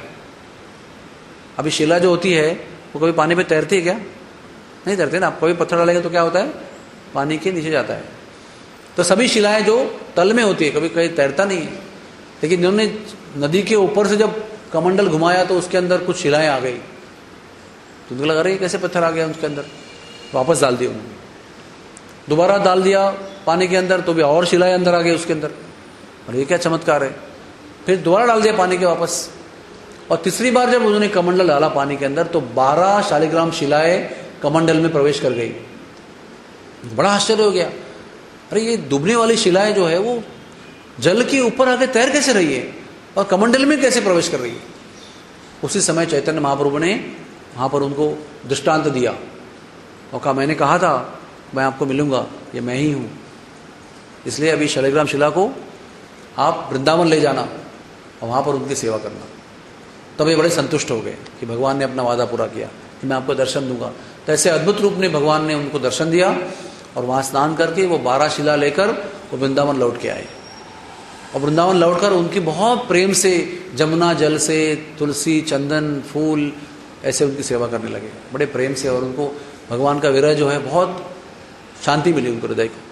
[SPEAKER 1] अभी शिला जो होती है वो कभी पानी पे तैरती है क्या? नहीं तैरती ना। आप कभी पत्थर डालेंगे तो क्या होता है, पानी के नीचे जाता है। तो सभी शिलाएं जो तल में होती है कभी कहीं तैरता नहीं है, लेकिन जिन्होंने नदी के ऊपर से जब कमंडल घुमाया तो उसके अंदर कुछ शिलाएं आ गई। तो उनको लगा रही कैसे पत्थर आ गया उसके अंदर, वापस डाल दिया उन्होंने। दोबारा डाल दिया पानी के अंदर तो भी और शिलाएं अंदर आ गई उसके अंदर, और ये क्या चमत्कार है। फिर दोबारा डाल दिया पानी के वापस, और तीसरी बार जब उन्होंने कमंडल डाला पानी के अंदर तो 12 शालिग्राम शिलाएं कमंडल में प्रवेश कर गई। बड़ा आश्चर्य हो गया, अरे ये डूबने वाली शिलाएं जो है वो जल के ऊपर आके तैर कैसे रही है और कमंडल में कैसे प्रवेश कर रही है। उसी समय चैतन्य महाप्रभु ने वहाँ पर उनको दृष्टांत दिया और कहा, मैंने कहा था मैं आपको मिलूंगा, ये मैं ही हूँ, इसलिए अभी शालिग्राम शिला को आप वृंदावन ले जाना और वहाँ पर उनकी सेवा करना। तब ये बड़े संतुष्ट हो गए कि भगवान ने अपना वादा पूरा किया कि मैं आपको दर्शन दूंगा। तो ऐसे अद्भुत रूप में भगवान ने उनको दर्शन दिया, और वहाँ स्नान करके वो 12 शिला लेकर वो वृंदावन लौट के आए। और वृंदावन लौटकर उनकी बहुत प्रेम से जमुना जल से तुलसी चंदन फूल ऐसे उनकी सेवा करने लगे, बड़े प्रेम से। और उनको भगवान का विरह जो है बहुत शांति मिली उनको हृदय को।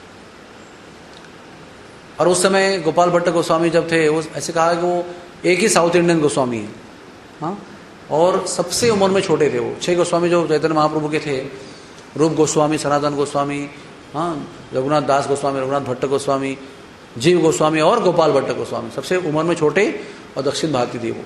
[SPEAKER 1] और उस समय गोपाल भट्ट गोस्वामी जब थे, वो ऐसे कहा कि वो एक ही साउथ इंडियन गोस्वामी है, हाँ, और सबसे उम्र में छोटे थे वो। 6 गोस्वामी जो चैतन्य महाप्रभु के थे, रूप गोस्वामी, सनातन गोस्वामी, हाँ, रघुनाथ दास गोस्वामी, रघुनाथ भट्ट गोस्वामी, जीव गोस्वामी और गोपाल भट्ट गोस्वामी, सबसे उम्र में छोटे और दक्षिण भारतीय थे वो।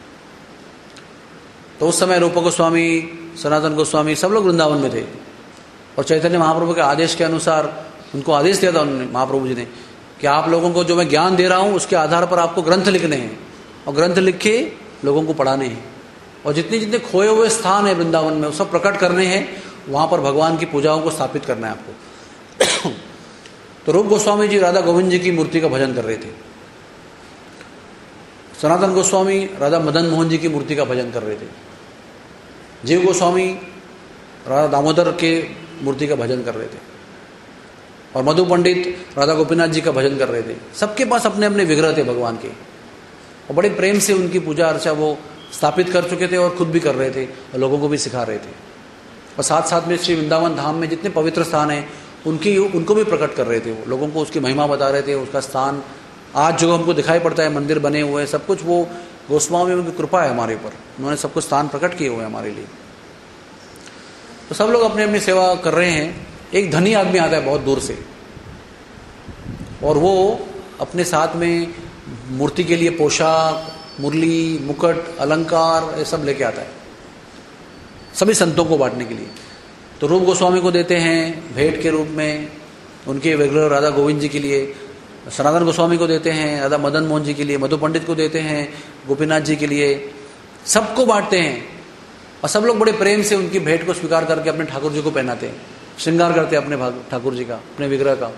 [SPEAKER 1] तो उस समय रूप गोस्वामी, सनातन गोस्वामी सब लोग वृंदावन में थे, और चैतन्य महाप्रभु के आदेश के अनुसार उनको आदेश दिया था उन्होंने, महाप्रभु जी ने, कि आप लोगों को जो मैं ज्ञान दे रहा हूँ उसके आधार पर आपको ग्रंथ लिखने हैं, और ग्रंथ लिख के लोगों को पढ़ाने हैं, और जितने जितने खोए हुए स्थान है वृंदावन में वो सब प्रकट करने हैं, वहाँ पर भगवान की पूजाओं को स्थापित करना है आपको। तो रूप गोस्वामी जी राधा गोविंद जी की मूर्ति का भजन कर रहे थे, सनातन गोस्वामी राधा मदन मोहन जी की मूर्ति का भजन कर रहे थे, जीव गोस्वामी राधा दामोदर के मूर्ति का भजन कर रहे थे, और मधु पंडित राधा गोपीनाथ जी का भजन कर रहे थे। सबके पास अपने अपने विग्रह थे भगवान के, और बड़े प्रेम से उनकी पूजा अर्चा वो स्थापित कर चुके थे, और खुद भी कर रहे थे और लोगों को भी सिखा रहे थे। और साथ साथ में श्री वृंदावन धाम में जितने पवित्र स्थान हैं उनको भी प्रकट कर रहे थे वो, लोगों को उसकी महिमा बता रहे थे, उसका स्थान आज जो हमको दिखाई पड़ता है, मंदिर बने हुए हैं, सब कुछ वो गोस्वामी उनकी कृपा है हमारे ऊपर, उन्होंने सब कुछ स्थान प्रकट किए हुए हैं हमारे लिए। तो सब लोग अपनी अपनी सेवा कर रहे हैं। एक धनी आदमी आता है बहुत दूर से, और वो अपने साथ में मूर्ति के लिए पोशाक, मुरली, मुकुट, अलंकार ये सब लेके आता है, सभी संतों को बांटने के लिए। तो रूप गोस्वामी को देते हैं भेंट के रूप में उनके विग्रह राधा गोविंद जी के लिए, सनातन गोस्वामी को देते हैं राधा मदन मोहन जी के लिए, मधु पंडित को देते हैं गोपीनाथ जी के लिए, सबको बांटते हैं। और सब लोग बड़े प्रेम से उनकी भेंट को स्वीकार करके अपने ठाकुर जी को पहनाते हैं, श्रृंगार करते हैं अपने ठाकुर जी का, अपने विग्रह का।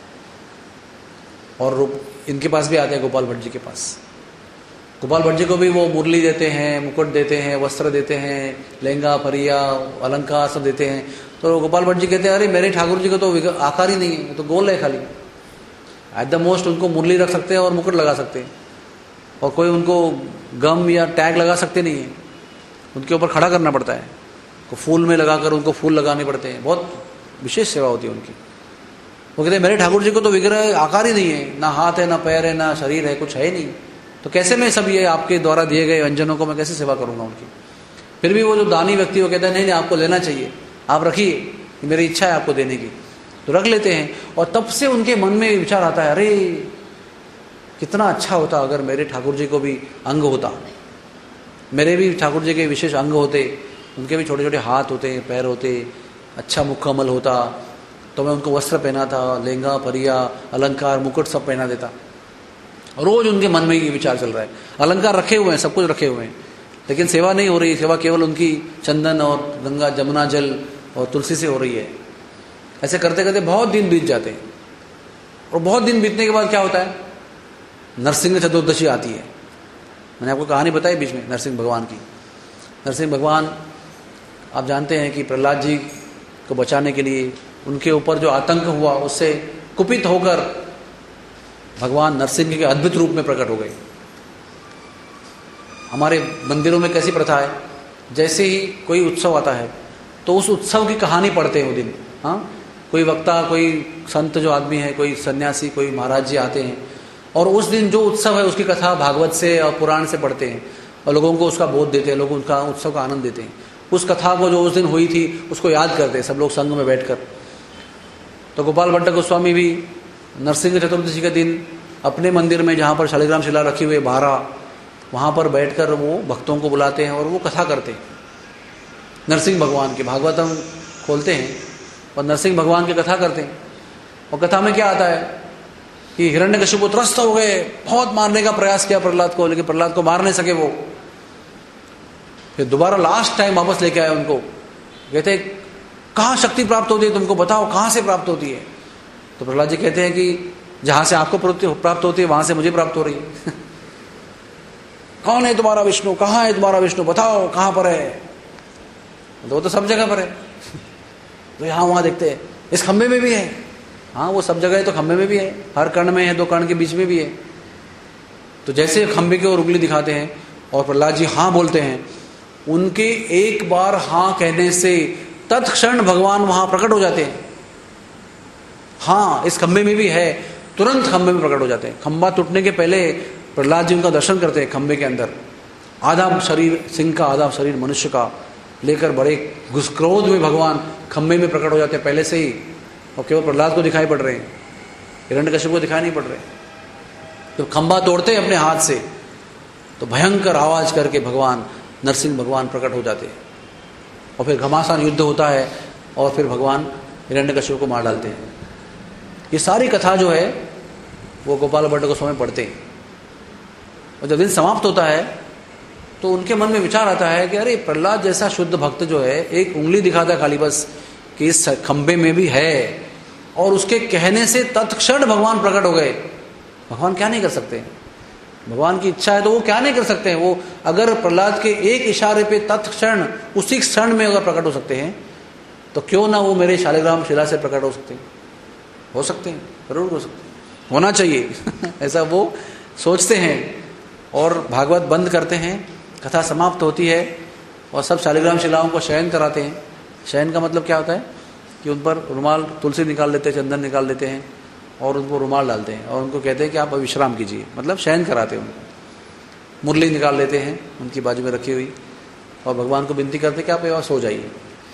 [SPEAKER 1] और रूप इनके पास भी आते हैं गोपाल भट्ट जी के पास। गोपाल भट्ट जी को भी वो मुरली देते हैं, मुकुट देते हैं, वस्त्र देते हैं, लहंगा फरिया अलंकार सब देते हैं। तो गोपाल भट्ट जी कहते हैं, अरे मेरे ठाकुर जी का तो आकार ही नहीं है, तो गोल है खाली। एट द मोस्ट उनको मुरली रख सकते हैं और मुकुट लगा सकते हैं, और कोई उनको गम या टैग लगा सकते नहीं है, उनके ऊपर खड़ा करना पड़ता है, को फूल में लगाकर उनको फूल लगाने पड़ते हैं, बहुत विशेष सेवा होती है उनकी। वो कहते मेरे ठाकुर जी को तो विग्रह आकार ही नहीं है, ना हाथ है, ना पैर है, ना शरीर है, कुछ है ही नहीं, तो कैसे मैं सब ये आपके द्वारा दिए गए व्यंजनों को मैं कैसे सेवा करूँगा उनकी। फिर भी वो जो दानी व्यक्ति वो कहता है नहीं नहीं आपको लेना चाहिए, आप रखिए, मेरी इच्छा है आपको देने की, तो रख लेते हैं। और तब से उनके मन में विचार आता है, अरे कितना अच्छा होता अगर मेरे ठाकुर जी को भी अंग होता, मेरे भी ठाकुर जी के विशेष अंग होते, उनके भी छोटे छोटे हाथ होते, पैर होते, अच्छा मुखकमल होता, तो मैं उनको वस्त्र पहनाता, लहंगा परिया अलंकार मुकुट सब पहना देता। रोज उनके मन में ये विचार चल रहा है। अलंकार रखे हुए हैं, सब कुछ रखे हुए हैं, लेकिन सेवा नहीं हो रही। सेवा केवल उनकी चंदन और गंगा जमुना जल और तुलसी से हो रही है। ऐसे करते करते बहुत दिन बीत जाते हैं, और बहुत दिन बीतने के बाद क्या होता है, नरसिंह चतुर्दशी आती है। मैंने आपको कहानी बताई बीच में नरसिंह भगवान की। नरसिंह भगवान आप जानते हैं कि प्रहलाद जी को बचाने के लिए उनके ऊपर जो आतंक हुआ, उससे कुपित होकर भगवान नरसिंह के अद्भुत रूप में प्रकट हो गए। हमारे मंदिरों में कैसी प्रथा है, जैसे ही कोई उत्सव आता है तो उस उत्सव की कहानी पढ़ते हैं वो दिन। हाँ, कोई वक्ता, कोई संत जो आदमी है, कोई सन्यासी, कोई महाराज जी आते हैं, और उस दिन जो उत्सव है उसकी कथा भागवत से और पुराण से पढ़ते हैं, और लोगों को उसका बोध देते हैं, लोग उनका उत्सव का आनंद देते हैं। उस कथा को जो उस दिन हुई थी उसको याद करते हैं सब लोग संग में बैठकर। तो गोपाल भट्ट गोस्वामी भी नरसिंह चतुर्दशी के दिन अपने मंदिर में, जहाँ पर शालिग्राम शिला रखी हुई है 12, वहाँ पर बैठकर वो भक्तों को बुलाते हैं और वो कथा करते हैं नरसिंह भगवान की। भागवतम खोलते हैं और नरसिंह भगवान की कथा करते हैं। और कथा में क्या आता है कि हिरण्यकशिपु त्रस्त हो गए, बहुत मारने का प्रयास किया प्रहलाद को, लेकिन प्रहलाद को मार नहीं सके वो। फिर दोबारा लास्ट टाइम वापस लेके आए उनको, कहते कहाँ शक्ति प्राप्त होती है तुमको, बताओ कहाँ से प्राप्त होती है। तो प्रहलाद जी कहते हैं कि जहाँ से आपको प्राप्त होती है वहाँ से मुझे प्राप्त हो रही है। कौन है तुम्हारा विष्णु, कहाँ है तुम्हारा विष्णु, बताओ कहाँ पर है। तो वो तो सब जगह पर है। तो यहाँ वहाँ देखते हैं, इस खंबे में भी है। हाँ, वो सब जगह है तो खंबे में भी है, हर कर्ण में है, 2 कर्ण के बीच में भी है। तो जैसे खंबे की ओर उंगली दिखाते हैं और प्रहलाद जी हाँ बोलते हैं, उनके एक बार हाँ कहने से तत्क्षण भगवान वहां प्रकट हो जाते हैं। हाँ, इस खंबे में भी है, तुरंत खंबे में प्रकट हो जाते हैं। खंबा टूटने के पहले प्रहलाद जी उनका दर्शन करते हैं खंबे के अंदर। आधा शरीर सिंह का, आधा शरीर मनुष्य का लेकर बड़े घुसक्रोध में भगवान खंबे में प्रकट हो जाते हैं पहले से ही, और केवल प्रहलाद को दिखाई पड़ रहे हैं, हिरण्यकशिपु को दिखाई नहीं पड़ रहे। तो खंबा तोड़ते हैं अपने हाथ से, तो भयंकर आवाज करके भगवान नरसिंह भगवान प्रकट हो जाते हैं, और फिर घमासान युद्ध होता है, और फिर भगवान हिरण्यकशिपु को मार डालते हैं। ये सारी कथा जो है वो गोपाल भट्ट गोस्वामी पढ़ते हैं। और जब दिन समाप्त होता है तो उनके मन में विचार आता है कि अरे प्रहलाद जैसा शुद्ध भक्त जो है, एक उंगली दिखाता है खाली बस कि इस खंबे में भी है, और उसके कहने से तत्क्षण भगवान प्रकट हो गए। भगवान क्या नहीं कर सकते, भगवान की इच्छा है तो वो क्या नहीं कर सकते हैं। वो अगर प्रहलाद के एक इशारे पे तत्क्षण उसी क्षण में अगर प्रकट हो सकते हैं, तो क्यों ना वो मेरे शालिग्राम शिला से प्रकट हो सकते हैं। हो सकते हैं, जरूर हो सकते हैं, होना चाहिए। ऐसा वो सोचते हैं, और भागवत बंद करते हैं, कथा समाप्त होती है, और सब शालिग्राम शिलाओं को शयन कराते हैं। शयन का मतलब क्या होता है कि उन पर रुमाल, तुलसी निकाल लेते हैं, चंदन निकाल लेते हैं, और उनको रुमाल डालते हैं, और उनको कहते हैं कि आप विश्राम कीजिए, मतलब शयन कराते हैं उनको। मुरली निकाल लेते हैं उनकी बाजू में रखी हुई, और भगवान को विनती करते हैं कि आप यहाँ सो जाइए।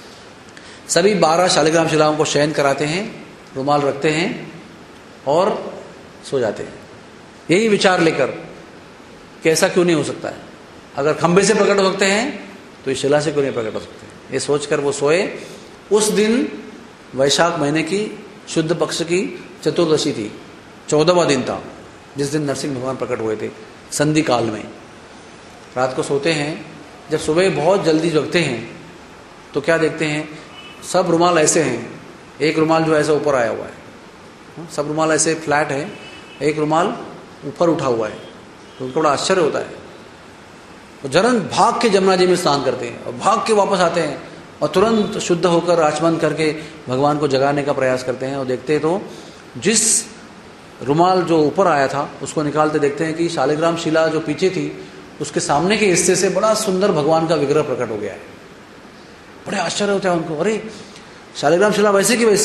[SPEAKER 1] सभी 12 शालिग्राम शिलाओं को शयन कराते हैं, रुमाल रखते हैं और सो जाते हैं, यही विचार लेकर कि ऐसा क्यों नहीं हो सकता है। अगर खंबे से प्रकट हो सकते हैं तो इस शिला से क्यों नहीं प्रकट हो सकते। ये सोचकर वो सोए। उस दिन वैशाख महीने की शुद्ध पक्ष की चतुर्दशी थी, 14वां दिन था, जिस दिन नरसिंह भगवान प्रकट हुए थे संधि काल में। रात को सोते हैं, जब सुबह बहुत जल्दी जगते हैं तो क्या देखते हैं, सब रुमाल ऐसे हैं, एक रुमाल जो ऐसा ऊपर आया हुआ है, सब रुमाल ऐसे फ्लैट है, एक रुमाल ऊपर उठा हुआ है। तो उनको बड़ा आश्चर्य होता है। तो जरन भाग के जमुना जी में स्नान करते हैं, और भाग के वापस आते हैं, और तुरंत शुद्ध होकर आँच बंद करके भगवान को जगाने का प्रयास करते हैं। और देखते हैं तो जिस रुमाल जो ऊपर आया था उसको निकालते देखते हैं कि शालिग्राम शिला जो पीछे थी उसके सामने के हिस्से से बड़ा सुंदर भगवान का विग्रह प्रकट हो गया है। बड़े आश्चर्य होता है उनको, अरे शालिग्राम शिला वैसे की वैसी है,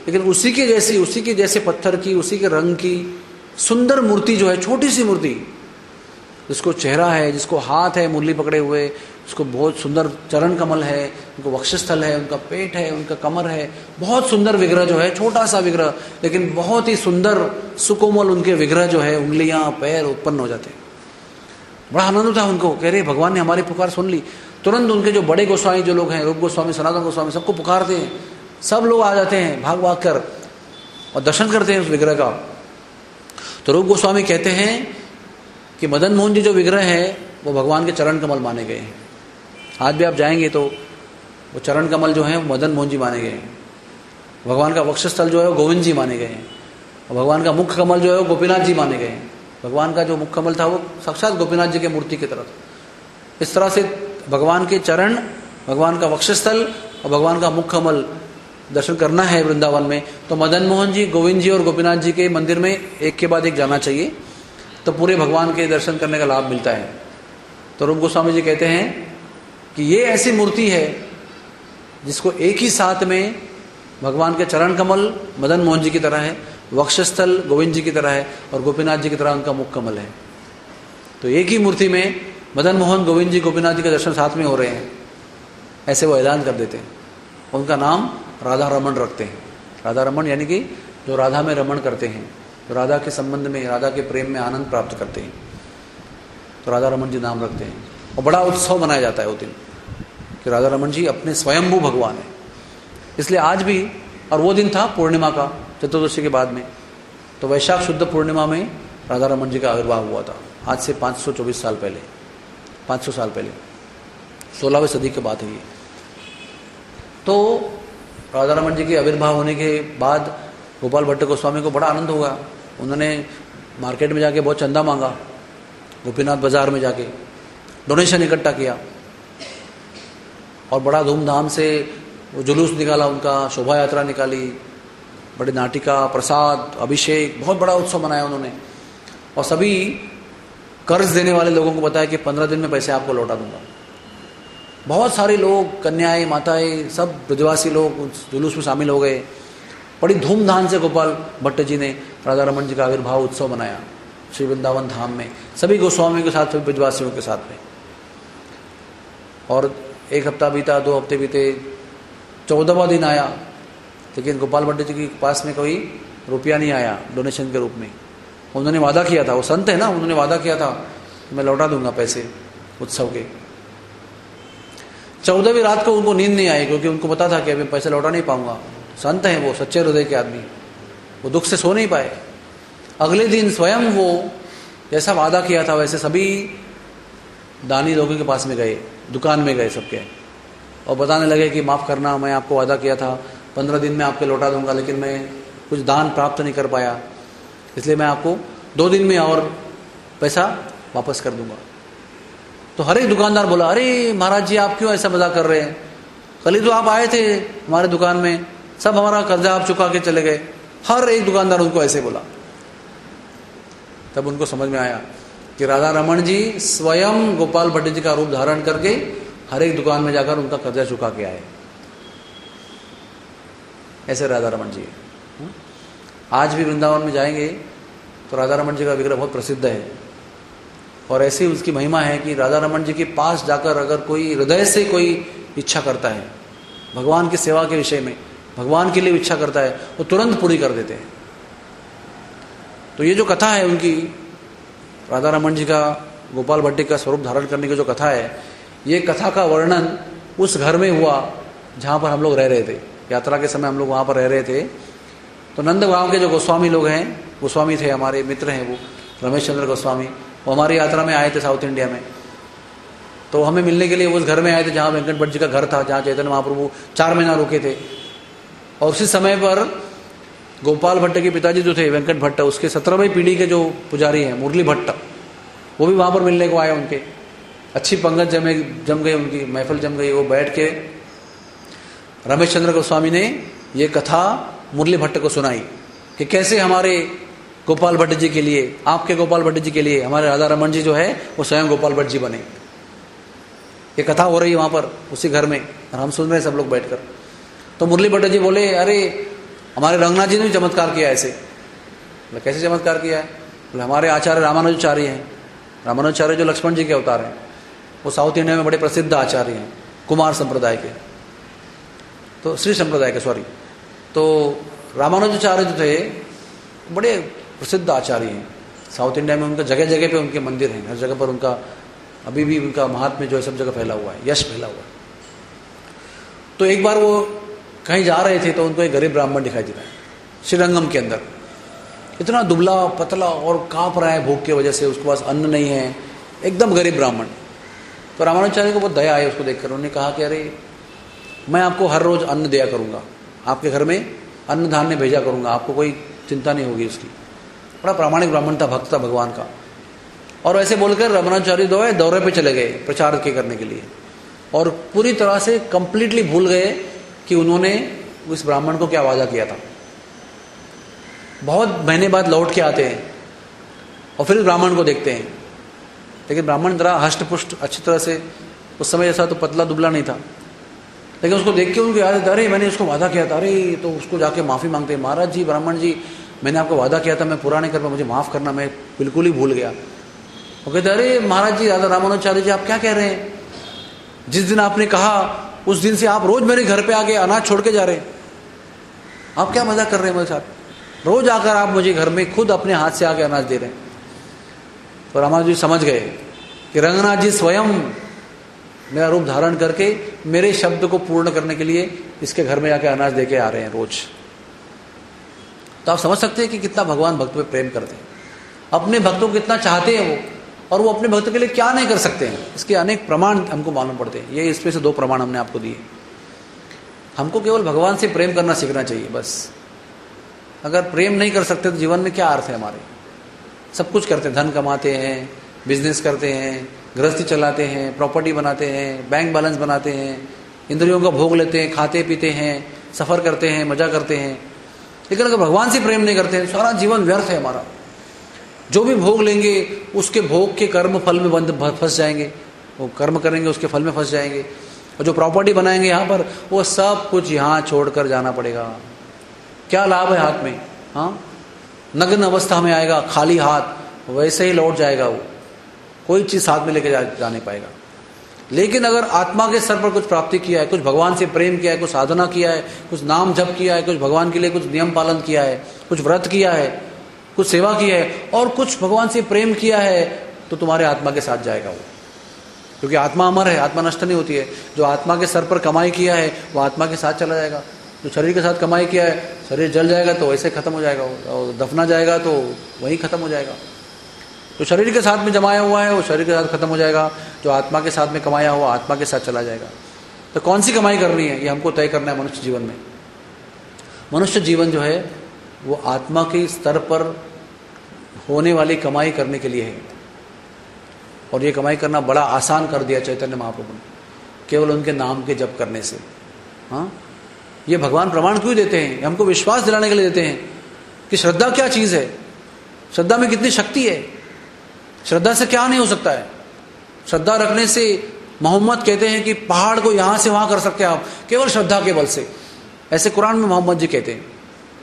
[SPEAKER 1] लेकिन उसी के जैसे पत्थर की, उसी के रंग की सुंदर मूर्ति जो है, छोटी सी मूर्ति, जिसको चेहरा है, जिसको हाथ है मुरली पकड़े हुए, उसको बहुत सुंदर चरण कमल है, उनको वक्षस्थल है, उनका पेट है, उनका कमर है, बहुत सुंदर विग्रह जो है, छोटा सा विग्रह लेकिन बहुत ही सुंदर सुकोमल उनके विग्रह जो है, उंगलियां पैर उत्पन्न हो जाते हैं। बड़ा आनंद होता है उनको, कह रहे भगवान ने हमारी पुकार सुन ली। तुरंत उनके जो बड़े गोस्वामी जो लोग हैं, रूप गोस्वामी, सनातन गोस्वामी, सबको पुकारते हैं, सब लोग आ जाते हैं भाग भाग कर और दर्शन करते हैं उस विग्रह का। तो रूप गोस्वामी कहते हैं कि मदन मोहन जी जो विग्रह है वो भगवान के चरण कमल माने गए हैं। आज भी आप जाएंगे तो वो चरण कमल जो है वो मदन मोहन जी माने गए हैं। भगवान का वक्षस्थल जो है वो गोविंद जी माने गए हैं, और भगवान का मुख्य कमल जो है वो गोपीनाथ जी माने गए हैं। भगवान का जो मुख्य कमल था वो साक्षात गोपीनाथ जी के मूर्ति की तरफ। इस तरह से भगवान के चरण, भगवान का वक्षस्थल और भगवान का मुख्य कमल दर्शन करना है वृंदावन में, तो मदन मोहन जी, गोविंद जी और गोपीनाथ जी के मंदिर में एक के बाद एक जाना चाहिए, तो पूरे भगवान के दर्शन करने का लाभ मिलता है। तो रूप गोस्वामी जी कहते हैं कि ये ऐसी मूर्ति है जिसको एक ही साथ में भगवान के चरण कमल मदन मोहन जी की तरह है, वक्षस्थल गोविंद जी की तरह है और गोपीनाथ जी की तरह उनका मुख कमल है। तो एक ही मूर्ति में मदन मोहन, गोविंद जी, गोपीनाथ जी के दर्शन साथ में हो रहे हैं, ऐसे वो ऐलान कर देते हैं। उनका नाम राधा रमन रखते हैं। राधा रमन यानी कि जो राधा में रमण करते हैं, जो राधा के संबंध में, राधा के प्रेम में आनंद प्राप्त करते हैं, तो राधा रमन जी नाम रखते हैं। और बड़ा उत्सव मनाया जाता है वो दिन कि राधा रमन जी अपने स्वयंभू भगवान है। इसलिए आज भी, और वो दिन था पूर्णिमा का, चतुर्दशी के बाद में, तो वैशाख शुद्ध पूर्णिमा में राधा रमन जी का आविर्भाव हुआ था। आज से 524 साल पहले, 500 साल पहले, 16वीं सदी की बात है ये। तो राधा रमन जी के आविर्भाव होने के बाद गोपाल भट्ट गोस्वामी को बड़ा आनंद हुआ। उन्होंने मार्केट में जाके बहुत चंदा मांगा, गोपीनाथ बाजार में जाके डोनेशन इकट्ठा किया और बड़ा धूमधाम से वो जुलूस निकाला, उनका शोभा यात्रा निकाली, बड़ी नाटिका, प्रसाद, अभिषेक, बहुत बड़ा उत्सव मनाया उन्होंने। और सभी कर्ज देने वाले लोगों को बताया कि 15 दिन में पैसे आपको लौटा दूंगा। बहुत सारे लोग, कन्याएं, माताएं, सब ब्रजवासी लोग उस जुलूस में शामिल हो गए। बड़ी धूमधाम से गोपाल भट्ट जी ने राधा रमन जी का आविर्भाव उत्सव मनाया श्री वृंदावन धाम में, सभी गोस्वामियों के साथ, सभी ब्रजवासियों के साथ में। और एक हफ्ता बीता, 2 हफ्ते बीते, 14वां दिन आया, लेकिन गोपाल भट्ट जी के पास में कोई रुपया नहीं आया डोनेशन के रूप में। उन्होंने वादा किया था, वो संत है ना, उन्होंने वादा किया था कि मैं लौटा दूंगा पैसे उत्सव के। 14वीं रात को उनको नींद नहीं आई, क्योंकि उनको पता था कि अभी पैसे लौटा नहीं पाऊंगा। संत हैं वो, सच्चे हृदय के आदमी, वो दुख से सो नहीं पाए। अगले दिन स्वयं वो जैसा वादा किया था वैसे सभी दानी लोगों के पास में गए, दुकान में गए सबके, और बताने लगे कि माफ़ करना, मैं आपको वादा किया था 15 दिन में आपके लौटा दूंगा, लेकिन मैं कुछ दान प्राप्त नहीं कर पाया, इसलिए मैं आपको 2 दिन में और पैसा वापस कर दूंगा। तो हर एक दुकानदार बोला, अरे महाराज जी आप क्यों ऐसा मजाक कर रहे हैं, कल ही तो आप आए थे हमारे दुकान में, सब हमारा कर्जा आप चुका के चले गए। हर एक दुकानदार उनको ऐसे बोला। तब उनको समझ में आया कि राधा रमन जी स्वयं गोपाल भट्ट जी का रूप धारण करके हर एक दुकान में जाकर उनका कर्जा चुका के आए। ऐसे राधा रमन जी आज भी वृंदावन में जाएंगे तो राधा रमन जी का विग्रह बहुत प्रसिद्ध है, और ऐसी उसकी महिमा है कि राधा रमन जी के पास जाकर अगर कोई हृदय से कोई इच्छा करता है भगवान की सेवा के विषय में, भगवान के लिए इच्छा करता है, वो तुरंत पूरी कर देते हैं। तो ये जो कथा है उनकी, राधा रमन जी का गोपाल भट्ट का स्वरूप धारण करने की जो कथा है, ये कथा का वर्णन उस घर में हुआ जहाँ पर हम लोग रह रहे थे। यात्रा के समय हम लोग वहाँ पर रह रहे थे। तो नंदगांव के जो गोस्वामी लोग हैं, गोस्वामी थे हमारे मित्र हैं, वो रमेश चंद्र गोस्वामी, वो हमारी यात्रा में आए थे साउथ इंडिया में। तो हमें मिलने के लिए उस घर में आए थे जहाँ वेंकट भट्ट जी का घर था, जहाँ चैतन्य महाप्रभु 4 महीना रुके थे। और उसी समय पर गोपाल भट्ट के पिताजी जो थे वेंकट भट्ट, उसके 17वीं पीढ़ी के जो पुजारी हैं मुरली भट्ट, वो भी वहाँ पर मिलने को आए। उनके अच्छी पंगत जम गई, उनकी महफिल जम गई। वो बैठ के रमेश चंद्र गोस्वामी ने ये कथा मुरली भट्ट को सुनाई कि कैसे हमारे गोपाल भट्ट जी के लिए, आपके गोपाल भट्ट जी के लिए हमारे राधा रमन जी जो है वो स्वयं गोपाल भट्ट जी बने। ये कथा हो रही है वहाँ पर उसी घर में, और हम सुन रहे हैं सब लोग बैठकर। तो मुरली भट्ट जी बोले, अरे हमारे रंगनाथ जी ने भी चमत्कार किया ऐसे। बोले कैसे चमत्कार किया है? बोले हमारे आचार्य रामानुजाचार्य हैं। रामानुजाचार्य जो लक्ष्मण जी के अवतार हैं, वो साउथ इंडिया में बड़े प्रसिद्ध आचार्य हैं, कुमार संप्रदाय के, तो श्री संप्रदाय के, सॉरी। तो रामानुजाचार्य जो थे बड़े प्रसिद्ध आचार्य हैं साउथ इंडिया में। उनका जगह जगह पे उनके मंदिर हैं, हर जगह पर उनका अभी भी उनका महात्म्य जो है सब जगह फैला हुआ है, यश फैला हुआ है। तो एक बार वो कहीं जा रहे थे तो उनको एक गरीब ब्राह्मण दिखाई दे रहा है श्रीरंगम के अंदर, इतना दुबला पतला और कांप रहा है भूख की वजह से, उसके पास अन्न नहीं है, एकदम गरीब ब्राह्मण। तो रामानुजाचार्य को बहुत दया आई उसको देखकर। उन्होंने कहा कि अरे मैं आपको हर रोज अन्न दिया करूंगा, आपके घर में अन्न धान्य भेजा करूंगा, आपको कोई चिंता नहीं होगी उसकी। बड़ा प्रामाणिक ब्राह्मण था, भक्त था भगवान का। और ऐसे बोलकर रामानुजाचार्य दौरे पे चले गए प्रचार के करने के लिए, और पूरी तरह से कंप्लीटली भूल गए कि उन्होंने उस ब्राह्मण को क्या वादा किया था। बहुत महीने बाद लौट के आते हैं और फिर ब्राह्मण को देखते हैं, लेकिन ब्राह्मण जरा हष्ट पुष्ट अच्छी तरह से, उस समय ऐसा तो पतला दुबला नहीं था, लेकिन उसको देख के उनको याद आता, अरे मैंने उसको वादा किया था। अरे तो उसको जाके माफ़ी मांगते हैं, महाराज जी, ब्राह्मण जी, मैंने आपको वादा किया था, मैं पूरा नहीं कर पाया, मुझे माफ़ करना, मैं बिल्कुल ही भूल गया। वो कहते अरे महाराज जी, राधा रामानुजाचार्य जी, आप क्या कह रहे हैं? जिस दिन आपने कहा उस दिन से आप रोज मेरे घर पे आके अनाज छोड़ के जा रहे हैं। आप क्या मजाक कर रहे हैं मेरे साथ? रोज आकर आप मुझे घर में खुद अपने हाथ से आके अनाज दे रहे हैं। तो रामानुज जी समझ गए कि रंगनाथ जी स्वयं मेरा रूप धारण करके मेरे शब्द को पूर्ण करने के लिए इसके घर में जाके अनाज देके आ रहे हैं रोज। तो आप समझ सकते हैं कि कितना भगवान भक्त पे प्रेम करते हैं, अपने भक्तों को कितना चाहते हैं वो, और वो अपने भक्त के लिए क्या नहीं कर सकते हैं। इसके अनेक प्रमाण हमको मालूम पड़ते हैं। ये इसमें से 2 प्रमाण हमने आपको दिए। हमको केवल भगवान से प्रेम करना सीखना चाहिए बस। अगर प्रेम नहीं कर सकते तो जीवन में क्या अर्थ है हमारे? सब कुछ करते हैं, धन कमाते हैं, बिजनेस करते हैं, गृहस्थी चलाते हैं, प्रॉपर्टी बनाते हैं, बैंक बैलेंस बनाते हैं, इंद्रियों का भोग लेते हैं, खाते पीते हैं, सफ़र करते हैं, मजा करते हैं, लेकिन अगर भगवान से प्रेम नहीं करते हैं सारा जीवन व्यर्थ है हमारा। जो भी भोग लेंगे उसके भोग के कर्म फल में फंस जाएंगे, वो कर्म करेंगे उसके फल में फंस जाएंगे, और जो प्रॉपर्टी बनाएंगे यहाँ पर वो सब कुछ यहाँ छोड़कर जाना पड़ेगा। क्या लाभ है हाथ में? हाँ, नग्न अवस्था में आएगा, खाली हाथ, वैसे ही लौट जाएगा वो, कोई चीज़ साथ में लेके जा नहीं पाएगा। लेकिन अगर आत्मा के स्तर पर कुछ प्राप्ति किया है, कुछ भगवान से प्रेम किया है, कुछ साधना किया है, कुछ नाम जप किया है, कुछ भगवान के लिए कुछ नियम पालन किया है, कुछ व्रत किया है, कुछ सेवा की है, और कुछ भगवान से प्रेम किया है, तो तुम्हारे आत्मा के साथ जाएगा वो। क्योंकि आत्मा अमर है, आत्मा नष्ट नहीं होती है। जो आत्मा के स्तर पर कमाई किया है वो आत्मा के साथ चला जाएगा। जो शरीर के साथ कमाई किया है, शरीर जल जाएगा तो वैसे खत्म हो जाएगा, और दफना जाएगा तो वहीं खत्म हो जाएगा। जो शरीर के साथ में जमाया हुआ है वो शरीर के साथ खत्म हो जाएगा, जो आत्मा के साथ में कमाया हुआ आत्मा के साथ चला जाएगा। तो कौन सी कमाई करनी है ये हमको तय करना है मनुष्य जीवन में। मनुष्य जीवन जो है वो आत्मा के स्तर पर होने वाली कमाई करने के लिए है, और ये कमाई करना बड़ा आसान कर दिया चैतन्य महाप्रभु ने, केवल उनके नाम के जप करने से। हाँ, ये भगवान प्रमाण क्यों देते हैं? हमको विश्वास दिलाने के लिए देते हैं कि श्रद्धा क्या चीज़ है, श्रद्धा में कितनी शक्ति है, श्रद्धा से क्या नहीं हो सकता है। श्रद्धा रखने से मोहम्मद कहते हैं कि पहाड़ को यहाँ से वहाँ कर सकते हैं आप, केवल श्रद्धा के बल से। ऐसे कुरान में मोहम्मद जी कहते हैं।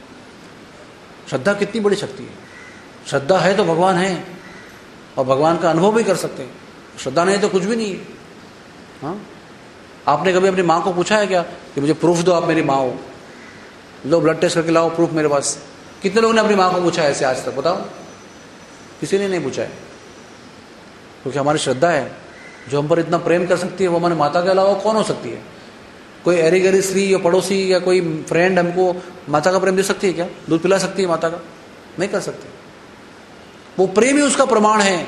[SPEAKER 1] श्रद्धा कितनी बड़ी शक्ति है। श्रद्धा है तो भगवान है, और भगवान का अनुभव भी कर सकते हैं। श्रद्धा नहीं है तो कुछ भी नहीं है। हाँ, आपने कभी अपनी माँ को पूछा है क्या कि मुझे प्रूफ दो, आप मेरी माँ हो, लो ब्लड टेस्ट करके लाओ प्रूफ मेरे पास? कितने लोगों ने अपनी माँ को पूछा है ऐसे आज तक? बताओ, किसी ने नहीं पूछा है। क्योंकि हमारी श्रद्धा है, जो हम पर इतना प्रेम कर सकती है वो हमारे माता के अलावा कौन हो सकती है? कोई एरी गरी स्त्री या पड़ोसी या कोई फ्रेंड हमको माता का प्रेम दे सकती है क्या? दूध पिला सकती है माता का? नहीं कर सकती। वो प्रेम ही उसका प्रमाण है,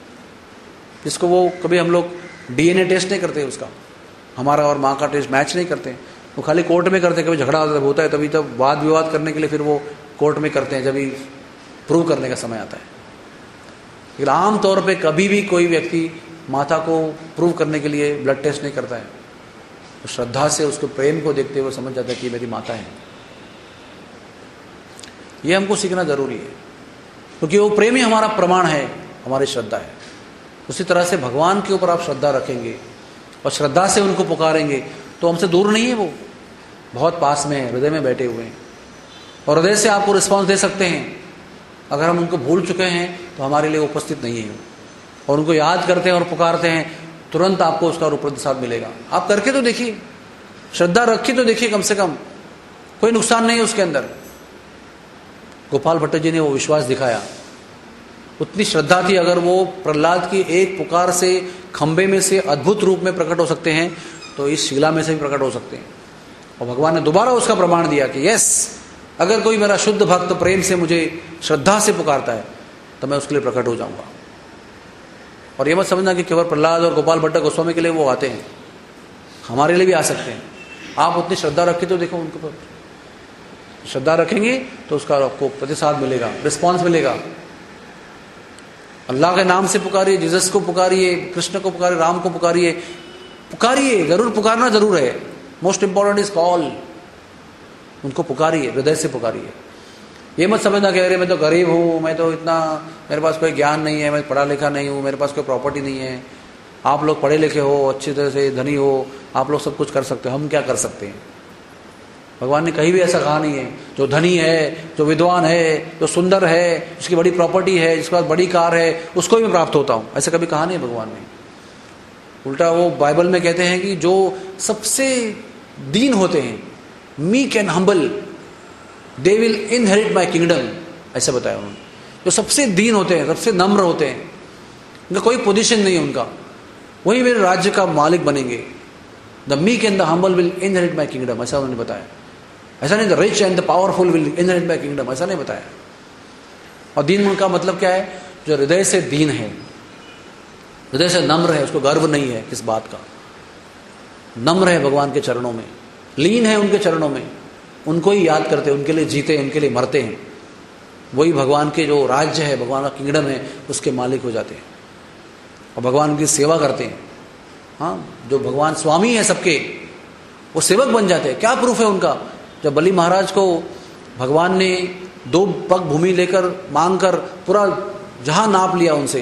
[SPEAKER 1] जिसको वो कभी हम लोग DNA टेस्ट नहीं करते उसका, हमारा और माँ का टेस्ट मैच नहीं करते। वो खाली कोर्ट में करते हैं, कभी झगड़ा होता है तभी तब वाद विवाद करने के लिए फिर वो कोर्ट में करते हैं, जब भी प्रूव करने का समय आता है। लेकिन आमतौर पे कभी भी कोई व्यक्ति माता को प्रूव करने के लिए ब्लड टेस्ट नहीं करता है। तो श्रद्धा से उसके प्रेम को देखते हुए समझ जाता है कि मेरी माता है। ये हमको सीखना जरूरी है, क्योंकि वो प्रेम ही हमारा प्रमाण है, हमारी श्रद्धा है। उसी तरह से भगवान के ऊपर आप श्रद्धा रखेंगे और श्रद्धा से उनको पुकारेंगे तो हमसे दूर नहीं है, वो बहुत पास में है, हृदय में बैठे हुए हैं। और हृदय से आपको रिस्पॉन्स दे सकते हैं। अगर हम उनको भूल चुके हैं तो हमारे लिए उपस्थित नहीं है, और उनको याद करते हैं और पुकारते हैं, तुरंत आपको उसका प्रतिसाद मिलेगा। आप करके तो देखिए, श्रद्धा रखी तो देखिए, कम से कम कोई नुकसान नहीं है उसके अंदर। गोपाल भट्ट जी ने वो विश्वास दिखाया, उतनी श्रद्धा थी। अगर वो प्रहलाद की एक पुकार से खंबे में से अद्भुत रूप में प्रकट हो सकते हैं, तो इस शिला में से भी प्रकट हो सकते हैं। और भगवान ने दोबारा उसका प्रमाण दिया कि यस, अगर कोई मेरा शुद्ध भक्त प्रेम से मुझे श्रद्धा से पुकारता है तो मैं उसके लिए प्रकट हो जाऊंगा। और ये मत समझना कि केवल प्रहलाद और गोपाल भट्ट गोस्वामी के लिए वो आते हैं, हमारे लिए भी आ सकते हैं। आप उतनी श्रद्धा रखें तो देखो, उनके पर श्रद्धा रखेंगे तो उसका आपको प्रतिसाद मिलेगा, रिस्पॉन्स मिलेगा। अल्लाह के नाम से पुकारिए, जीसस को पुकारिए, कृष्ण को पुकारिए, राम को पुकारिए, पुकारिए, जरूर पुकारना जरूर है। Most important is call. उनको पुकारिए, हृदय से पुकारिए। ये मत समझना कि अरे मैं तो गरीब हूँ, मैं तो इतना, मेरे पास कोई ज्ञान नहीं है, मैं पढ़ा लिखा नहीं हूँ, मेरे पास कोई प्रॉपर्टी नहीं है। आप लोग पढ़े लिखे हो, अच्छी तरह से धनी हो, आप लोग सब कुछ कर सकते हो, हम क्या कर सकते हैं? भगवान ने कहीं भी ऐसा कहा नहीं है जो धनी है, जो विद्वान है, जो सुंदर है, जिसकी बड़ी प्रॉपर्टी है, जिसके पास बड़ी कार है, उसको भी मैं प्राप्त होता हूँ, ऐसा कभी कहा नहीं भगवान ने। उल्टा वो बाइबल में कहते हैं कि जो सबसे दीन होते हैं, meek and humble, they will inherit my kingdom, ऐसा बताया उन्होंने। जो सबसे दीन होते हैं, सबसे नम्र होते हैं, उनका कोई पोजीशन नहीं है उनका, वही मेरे राज्य का मालिक बनेंगे। The meek and the humble will inherit my kingdom, ऐसा उन्होंने बताया। ऐसा नहीं the rich and the powerful will inherit my kingdom, ऐसा नहीं बताया। और दीन का मतलब क्या है? जो हृदय से दीन है, हृदय से नम्र है, उसको गर्व नहीं है किस बात का, नम्र है भगवान के चरणों में, लीन है उनके चरणों में, उनको ही याद करते, उनके लिए जीते, उनके लिए मरते हैं, वही भगवान के जो राज्य है, भगवान का किंगडम है, उसके मालिक हो जाते हैं और भगवान की सेवा करते हैं। हाँ, जो भगवान स्वामी है सबके, वो सेवक बन जाते हैं। क्या प्रूफ है उनका? जब बलि महाराज को भगवान ने 2 पग भूमि लेकर मांग कर पूरा जहां नाप लिया उनसे,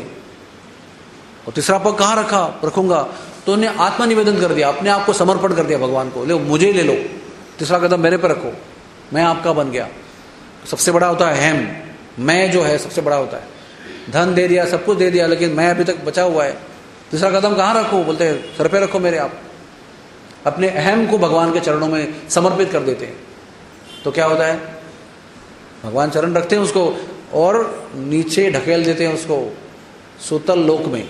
[SPEAKER 1] और तीसरा पग कहाँ रखूंगा, तो उन्हें आत्मा निवेदन कर दिया, अपने आप को समर्पण कर दिया भगवान को, ले मुझे ले लो, तीसरा कदम मेरे पर रखो, मैं आपका बन गया। सबसे बड़ा होता है अहम, मैं जो है सबसे बड़ा होता है। धन दे दिया, सब कुछ दे दिया, लेकिन मैं अभी तक बचा हुआ है, तीसरा कदम कहाँ रखो? बोलते हैं सर पे रखो मेरे। आप अपने अहम को भगवान के चरणों में समर्पित कर देते हैं, तो क्या होता है? भगवान चरण रखते हैं उसको और नीचे ढकेल देते हैं उसको सुतल लोक में।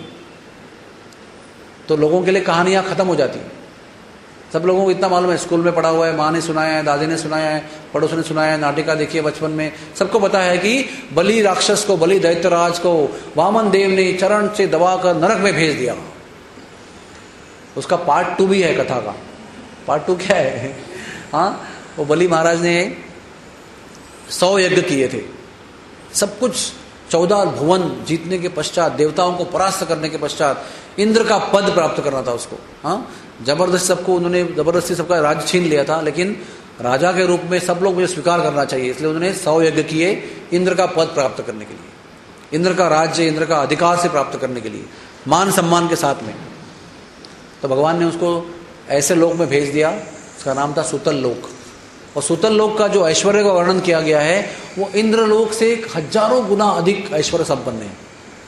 [SPEAKER 1] तो लोगों के लिए कहानियां खत्म हो जाती हैं। सब लोगों को इतना मालूम है, स्कूल में पढ़ा हुआ है, माँ ने सुनाया है, दादी ने सुनाया है, पड़ोसी ने सुनाया है, नाटिका देखी है बचपन में, सबको पता है कि बलि राक्षस को, बलि दैत्यराज को वामन देव ने चरण से दबाकर नरक में भेज दिया। उसका पार्ट 2 भी है कथा का। पार्ट 2 क्या है? हाँ, वो बलि महाराज ने 100 यज्ञ किए थे, सब कुछ 14 भुवन जीतने के पश्चात, देवताओं को परास्त करने के पश्चात इंद्र का पद प्राप्त करना था उसको। हाँ, जबरदस्ती सबका राज्य छीन लिया था, लेकिन राजा के रूप में सब लोग मुझे स्वीकार करना चाहिए, इसलिए उन्होंने 100 यज्ञ किए इंद्र का पद प्राप्त करने के लिए, इंद्र का राज्य, इंद्र का अधिकार से प्राप्त करने के लिए, मान सम्मान के साथ में। तो भगवान ने उसको ऐसे लोक में भेज दिया, उसका नाम था सुतल लोक। और सुतल लोक का जो ऐश्वर्य का वर्णन किया गया है, वो इंद्र लोक से 1000 गुना अधिक ऐश्वर्य संपन्न है।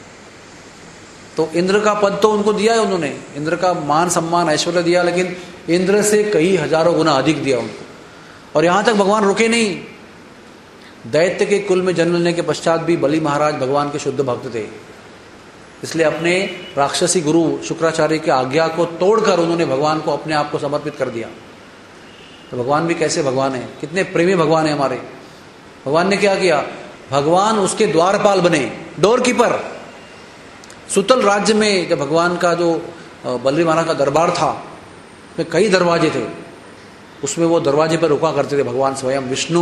[SPEAKER 1] तो इंद्र का पद तो उनको दिया है उन्होंने, इंद्र का मान सम्मान ऐश्वर्य दिया, लेकिन इंद्र से कई हजारों गुना अधिक दिया उनको। और यहां तक भगवान रुके नहीं, दैत्य के कुल में जन्म लेने के पश्चात भी बलि महाराज भगवान के शुद्ध भक्त थे, इसलिए अपने राक्षसी गुरु शुक्राचार्य की आज्ञा को तोड़कर उन्होंने भगवान को अपने आप को समर्पित कर दिया। तो भगवान भी कैसे भगवान है, कितने प्रेमी भगवान है हमारे। भगवान ने क्या किया? भगवान उसके द्वारपाल बने, डोर कीपर। सुतल राज्य में जब भगवान का जो बलि महाराज का दरबार था, उसमें कई दरवाजे थे, उसमें वो दरवाजे पर रुका करते थे भगवान स्वयं विष्णु।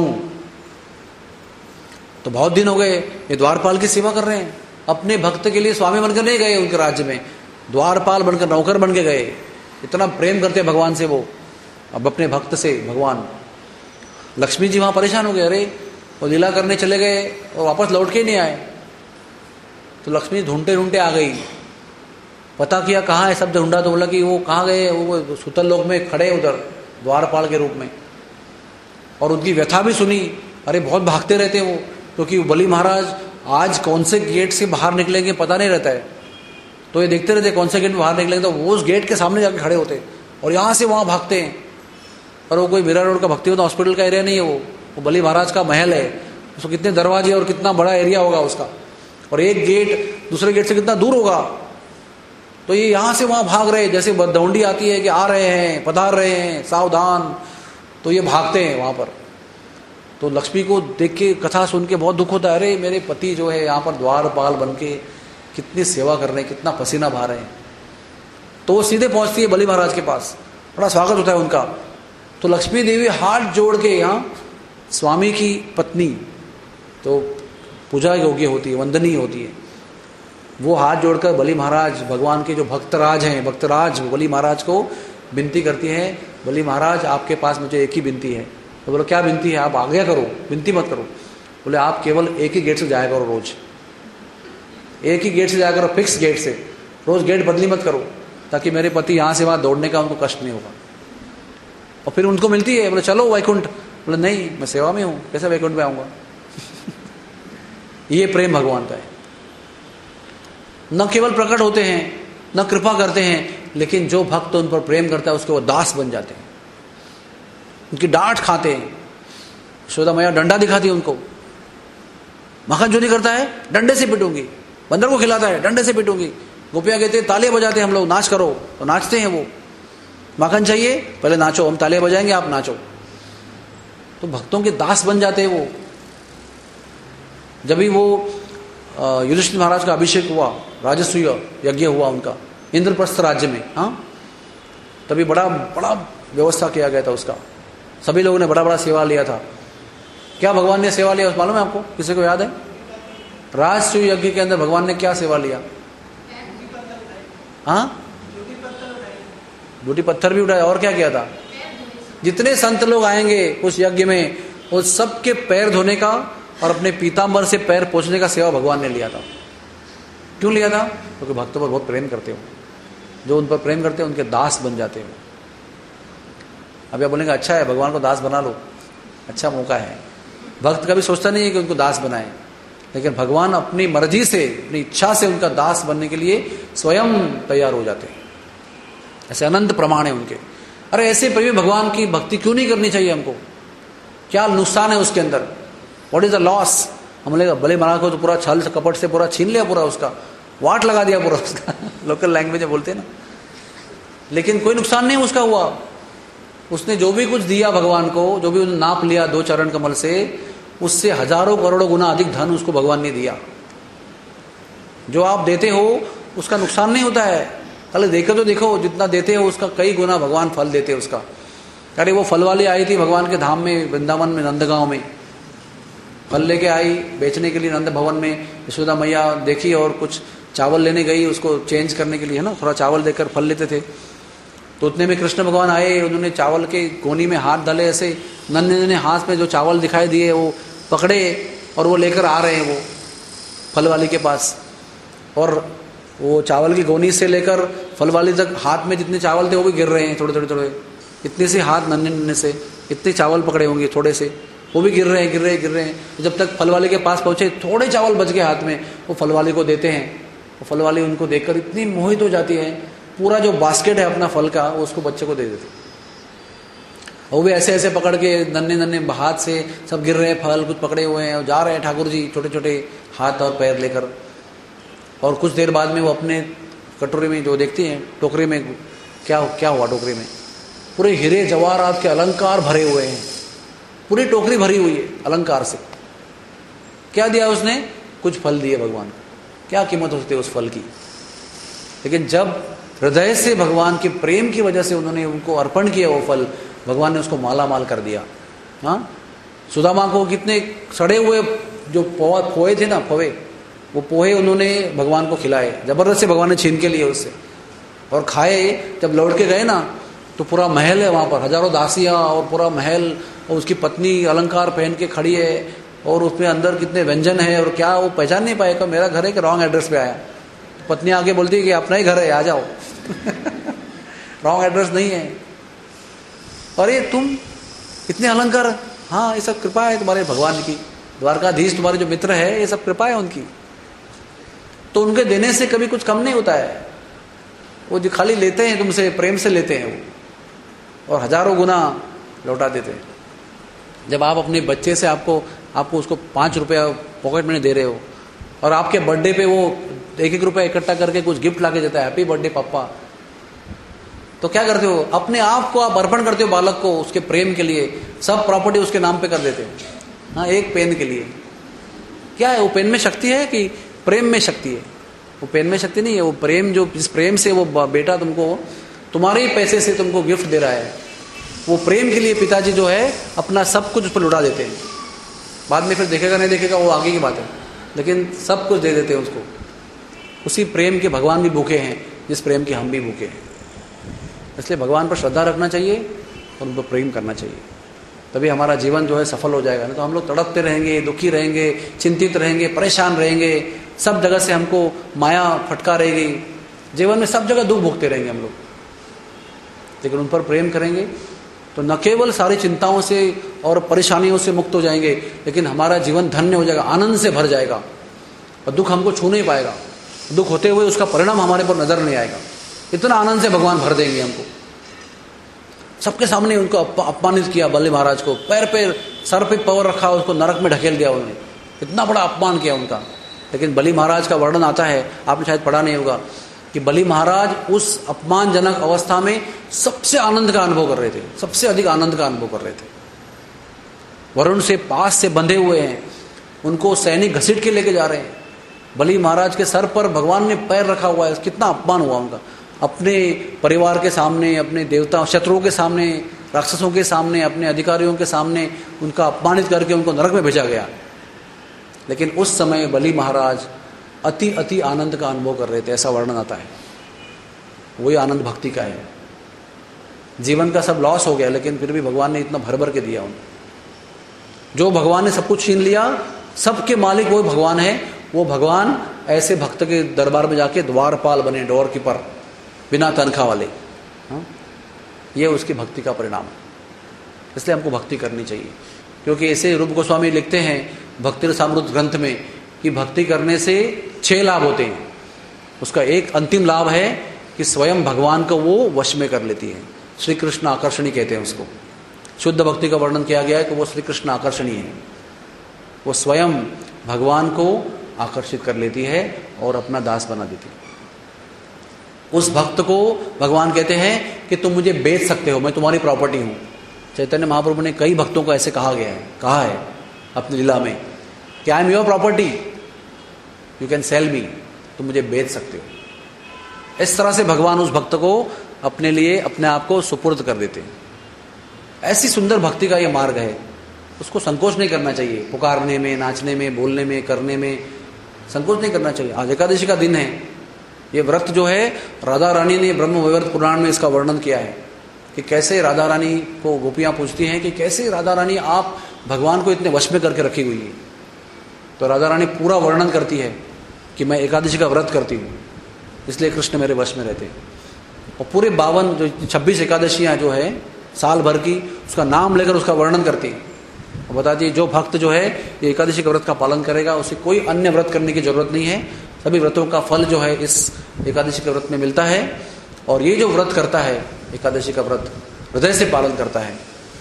[SPEAKER 1] तो बहुत दिन हो गए ये द्वारपाल की सेवा कर रहे हैं, अपने भक्त के लिए स्वामी बनकर नहीं गए उनके राज्य में, द्वारपाल बनकर, नौकर बन के गए। इतना प्रेम करते भगवान से वो, अब अपने भक्त से भगवान। लक्ष्मी जी वहां परेशान हो गए, अरे वो लीला करने चले गए और वापस लौट के ही नहीं आए। तो लक्ष्मी ढूंढते ढूंढते आ गई, पता किया कहाँ है, सब ढूंढा तो बोला कि वो कहाँ गए, वो सुतल लोक में खड़े उधर द्वारपाल के रूप में। और उनकी व्यथा भी सुनी अरे बहुत भागते रहते हैं वो, क्योंकि बलि महाराज आज कौन से गेट से बाहर निकलेंगे पता नहीं रहता है, तो ये देखते रहते कौन से गेट में बाहर निकलेंगे, तो वो उस गेट के सामने जाके खड़े होते हैं और यहाँ से वहाँ भागते हैं। और वो कोई मीरा रोड का भक्ति होता हॉस्पिटल का एरिया नहीं है, वो बलि महाराज का महल है, उसको कितने दरवाजे और कितना बड़ा एरिया होगा उसका, और एक गेट दूसरे गेट से कितना दूर होगा। तो ये यहाँ से वहाँ भाग रहे, जैसे दौंडी आती है कि आ रहे हैं, पधार रहे हैं, सावधान, तो ये भागते हैं वहाँ पर। तो लक्ष्मी को देख के, कथा सुन के बहुत दुख होता है, अरे मेरे पति जो है यहाँ पर द्वारपाल बन के कितनी सेवा कर रहे हैं, कितना पसीना बहा रहे हैं। तो वो सीधे पहुँचती है बलि महाराज के पास, बड़ा स्वागत होता है उनका। तो लक्ष्मी देवी हाथ जोड़ के, यहाँ स्वामी की पत्नी तो पूजा योग्य होती है, वंदनीय होती है, वो हाथ जोड़कर बलि महाराज, भगवान के जो भक्तराज हैं, भक्तराज बलि महाराज को विनती करती है, बलि महाराज आपके पास मुझे एक ही विनती है। तो बोलो क्या विनती है, आप आज्ञा करो, विनती मत करो। बोले आप केवल एक ही गेट से जाया करो, रोज एक ही गेट से जाया करो, फिक्स गेट से, रोज गेट बदली मत करो, ताकि मेरे पति यहाँ से वहाँ दौड़ने का उनको कष्ट नहीं होगा। और फिर उनको मिलती है, बोले चलो वैकुंठ, बोले नहीं मैं सेवा में हूँ, कैसे वैकुंठ में आऊँगा। ये प्रेम भगवान का है, न केवल प्रकट होते हैं, न कृपा करते हैं, लेकिन जो भक्त उन पर प्रेम करता है उसके वो दास बन जाते हैं, उनकी डांट खाते हैं। यशोदा मैया डंडा दिखाती है उनको, माखन जो नहीं करता है डंडे से पिटूंगी, बंदर को खिलाता है डंडे से पिटूंगी। गोपियां कहते हैं तालियां बजाते हैं हम लोग, नाच करो, तो नाचते हैं वो। माखन चाहिए, पहले नाचो, हम तालियां बजाएंगे, आप नाचो। तो भक्तों के दास बन जाते हैं वो। जब भी वो युधिष्ठिर महाराज का अभिषेक हुआ, राजसूय यज्ञ हुआ उनका इंद्रप्रस्थ राज्य में, हाँ, तभी बड़ा बड़ा व्यवस्था किया गया था उसका, सभी लोगों ने बड़ा बड़ा सेवा लिया था। क्या भगवान ने सेवा लिया मालूम है आपको, किसी को याद है? राजसूय यज्ञ के अंदर भगवान ने क्या सेवा लिया? हाँ, बूटी पत्थर भी उठाया, और क्या किया था? जितने संत लोग आएंगे उस यज्ञ में, उस सबके पैर धोने का और अपने पीतांबर से पैर पोंछने का सेवा भगवान ने लिया था। क्यों लिया था? क्योंकि भक्तों पर बहुत प्रेम करते हो, जो उन पर प्रेम करते हैं उनके दास बन जाते हो। अब आप बोलेंगे अच्छा है भगवान को दास बना लो, अच्छा मौका है। भक्त कभी सोचता नहीं है कि उनको दास बनाए, लेकिन भगवान अपनी मर्जी से, अपनी इच्छा से उनका दास बनने के लिए स्वयं तैयार हो जाते हैं। ऐसे अनंत प्रमाण है उनके। अरे ऐसे प्रेमी भगवान की भक्ति क्यों नहीं करनी चाहिए हमको? क्या नुकसान है उसके अंदर? What is the loss? हम बोलेगा बलि महाराज को तो पूरा छल कपट से पूरा छीन लिया, पूरा उसका वाट लगा दिया पूरा उसका लोकल लैंग्वेज में बोलते हैं ना, लेकिन कोई नुकसान नहीं उसका हुआ। उसने जो भी कुछ दिया भगवान को, जो भी उसने नाप लिया 2 चरण कमल से, उससे हजारों करोड़ों गुना अधिक धन उसको भगवान ने दिया। जो आप देते हो उसका नुकसान नहीं होता है, खाली देखो तो देखो, जितना देते हो उसका कई गुना भगवान फल देते हैं उसका। अरे वो फल वाली आई थी भगवान के धाम में, वृंदावन में, नंदगांव में, फल लेके आई बेचने के लिए नंद भवन में। यशोदा मैया देखी और कुछ चावल लेने गई उसको चेंज करने के लिए, है ना, थोड़ा चावल देकर फल लेते थे। तो उतने में कृष्ण भगवान आए, उन्होंने चावल के गोनी में हाथ डाले, ऐसे नन्हे हाथ में जो चावल दिखाई दिए वो पकड़े और वो लेकर आ रहे हैं वो फल वाली के पास। और वो चावल की गोनी से लेकर फल वाली तक हाथ में जितने चावल थे वो भी गिर रहे हैं, थोड़े थोड़े थोड़े, इतने से हाथ नन्हे से इतने चावल पकड़े होंगे थोड़े से, वो भी गिर रहे हैं गिर रहे हैं गिर रहे हैं। जब तक फल वाले के पास पहुंचे, थोड़े चावल बच गए हाथ में, वो फल वाले को देते हैं। वो फल वाली उनको देखकर इतनी मोहित हो जाती है, पूरा जो बास्केट है अपना फल का वो उसको बच्चे को दे देते। वो भी ऐसे ऐसे पकड़ के नन्हे नन्हे हाथ से सब गिर रहे हैं फल, कुछ पकड़े हुए हैं, जा रहे हैं ठाकुर जी छोटे छोटे हाथ और पैर लेकर। और कुछ देर बाद में वो अपने कटोरे में जो देखती हैं, टोकरी में क्या क्या हुआ, टोकरी में पूरे हीरे जवाहरात के अलंकार भरे हुए हैं, पूरी टोकरी भरी हुई है अलंकार से। क्या दिया उसने? कुछ फल दिए भगवान को। क्या कीमत होती है उस फल की? लेकिन जब हृदय से भगवान के प्रेम की वजह से उन्होंने उनको अर्पण किया वो फल, भगवान ने उसको माला माल कर दिया। हाँ, सुदामा को कितने सड़े हुए जो पोहे थे ना, पोहे, वो पोहे उन्होंने भगवान को खिलाए, जबरदस्त से भगवान ने छीन के लिए उससे और खाए। जब लौट के गए ना तो पूरा महल है वहाँ पर, हजारों दासियाँ और पूरा महल, और उसकी पत्नी अलंकार पहन के खड़ी है और उसमें अंदर कितने व्यंजन है और क्या, वो पहचान नहीं पाए कि मेरा घर है कि रॉन्ग एड्रेस पे आया। तो पत्नी आके बोलती है कि अपना ही घर है, आ जाओ रॉन्ग एड्रेस नहीं है। अरे तुम इतने अलंकार, हाँ ये सब कृपा है तुम्हारे भगवान की, द्वारकाधीश तुम्हारे जो मित्र है ये सब कृपा है उनकी। तो उनके देने से कभी कुछ कम नहीं होता है, वो जो खाली लेते हैं तुमसे, प्रेम से लेते हैं वो, और हजारों गुना लौटा देते हैं। जब आप अपने बच्चे से आपको उसको 5 रुपया पॉकेट मनी दे रहे हो और आपके बर्थडे पे वो 1-1 रुपया इकट्ठा करके कुछ गिफ्ट लाके देता है, हैप्पी बर्थडे पापा, तो क्या करते हो? अपने आप को आप अर्पण करते हो बालक को, उसके प्रेम के लिए सब प्रॉपर्टी उसके नाम पे कर देते हो। हाँ, एक पेन के लिए। क्या है वो? पेन में शक्ति है कि प्रेम में शक्ति है? वो पेन में शक्ति नहीं है, वो प्रेम, जो जिस प्रेम से वो बेटा तुमको तुम्हारे ही पैसे से तुमको गिफ्ट दे रहा है, वो प्रेम के लिए पिताजी जो है अपना सब कुछ उस पर लुटा देते हैं। बाद में फिर देखेगा नहीं देखेगा वो आगे की बात है, लेकिन सब कुछ दे देते हैं उसको। उसी प्रेम के भगवान भी भूखे हैं जिस प्रेम के हम भी भूखे हैं। इसलिए भगवान पर श्रद्धा रखना चाहिए और उन पर प्रेम करना चाहिए, तभी हमारा जीवन जो है सफल हो जाएगा। नहीं तो हम लोग तड़पते रहेंगे, दुखी रहेंगे, चिंतित रहेंगे, परेशान रहेंगे, सब जगह से हमको माया फटका रहेगी, जीवन में सब जगह दुख भोगते रहेंगे हम लोग। लेकिन उन पर प्रेम करेंगे तो न केवल सारी चिंताओं से और परेशानियों से मुक्त हो जाएंगे, लेकिन हमारा जीवन धन्य हो जाएगा, आनंद से भर जाएगा और दुख हमको छू नहीं पाएगा। दुख होते हुए उसका परिणाम हमारे पर नजर नहीं आएगा। इतना आनंद से भगवान भर देंगे हमको। सबके सामने उनको अपमानित किया बलि महाराज को, पैर पे सर पे पैर रखा, उसको नरक में ढकेल दिया उन्होंने, इतना बड़ा अपमान किया उनका। लेकिन बलि महाराज का वर्णन आता है, आपने शायद पढ़ा नहीं होगा, कि बलि महाराज उस अपमानजनक अवस्था में सबसे आनंद का अनुभव कर रहे थे, सबसे अधिक आनंद का अनुभव कर रहे थे। वरुण से पास से बंधे हुए हैं, उनको सैनिक घसीट के लेके जा रहे हैं, बलि महाराज के सर पर भगवान ने पैर रखा हुआ है। कितना अपमान हुआ उनका, अपने परिवार के सामने, अपने देवता शत्रुओं के सामने, राक्षसों के सामने, अपने अधिकारियों के सामने उनका अपमानित करके उनको नरक में भेजा गया। लेकिन उस समय बलि महाराज अति अति आनंद का अनुभव कर रहे थे, ऐसा वर्णन आता है। वही आनंद भक्ति का है। जीवन का सब लॉस हो गया, लेकिन फिर भी भगवान ने इतना भर भर के दिया उन्हें। जो भगवान ने सब कुछ छीन लिया, सबके मालिक वो भगवान है। वो भगवान ऐसे भक्त के दरबार में जाके द्वारपाल बने, डोर कीपर, बिना तनख्वाह वाले। ये उसकी भक्ति का परिणाम है। इसलिए हमको भक्ति करनी चाहिए, क्योंकि ऐसे रूप गोस्वामी लिखते हैं भक्ति रसामृत ग्रंथ में कि भक्ति करने से 6 लाभ होते हैं। उसका एक अंतिम लाभ है कि स्वयं भगवान को वो वश में कर लेती है। श्री कृष्ण आकर्षणी कहते हैं उसको। शुद्ध भक्ति का वर्णन किया गया है कि वो श्री कृष्ण आकर्षणी है, वो स्वयं भगवान को आकर्षित कर लेती है और अपना दास बना देती है। उस भक्त को भगवान कहते हैं कि तुम मुझे बेच सकते हो, मैं तुम्हारी प्रॉपर्टी हूं। चैतन्य महाप्रभु ने कई भक्तों को ऐसे कहा है अपनी लीला में कि I am your property, you can sell me, तुम मुझे बेच सकते हो। इस तरह से भगवान उस भक्त को अपने लिए अपने आप को सुपुर्द कर देते हैं। ऐसी सुंदर भक्ति का ये मार्ग है, उसको संकोच नहीं करना चाहिए। पुकारने में, नाचने में, बोलने में, करने में संकोच नहीं करना चाहिए। आज एकादशी का दिन है। ये व्रत जो है, राधा रानी ने ब्रह्म वैवर्त पुराण में इसका वर्णन किया है कि कैसे राधा रानी को गोपियां पूछती हैं कि कैसे राधा रानी आप भगवान को इतने वश में करके रखी हुई है। तो राधा रानी पूरा वर्णन करती है कि मैं एकादशी का व्रत करती हूँ, इसलिए कृष्ण मेरे वश में रहते हैं। और पूरे 52 जो 26 एकादशियाँ जो है साल भर की, उसका नाम लेकर उसका वर्णन करती है और बताती है जो भक्त जो है ये एकादशी का व्रत का पालन करेगा, उसे कोई अन्य व्रत करने की जरूरत नहीं है। सभी व्रतों का फल जो है इस एकादशी के व्रत में मिलता है। और ये जो व्रत करता है, एकादशी का व्रत हृदय से पालन करता है,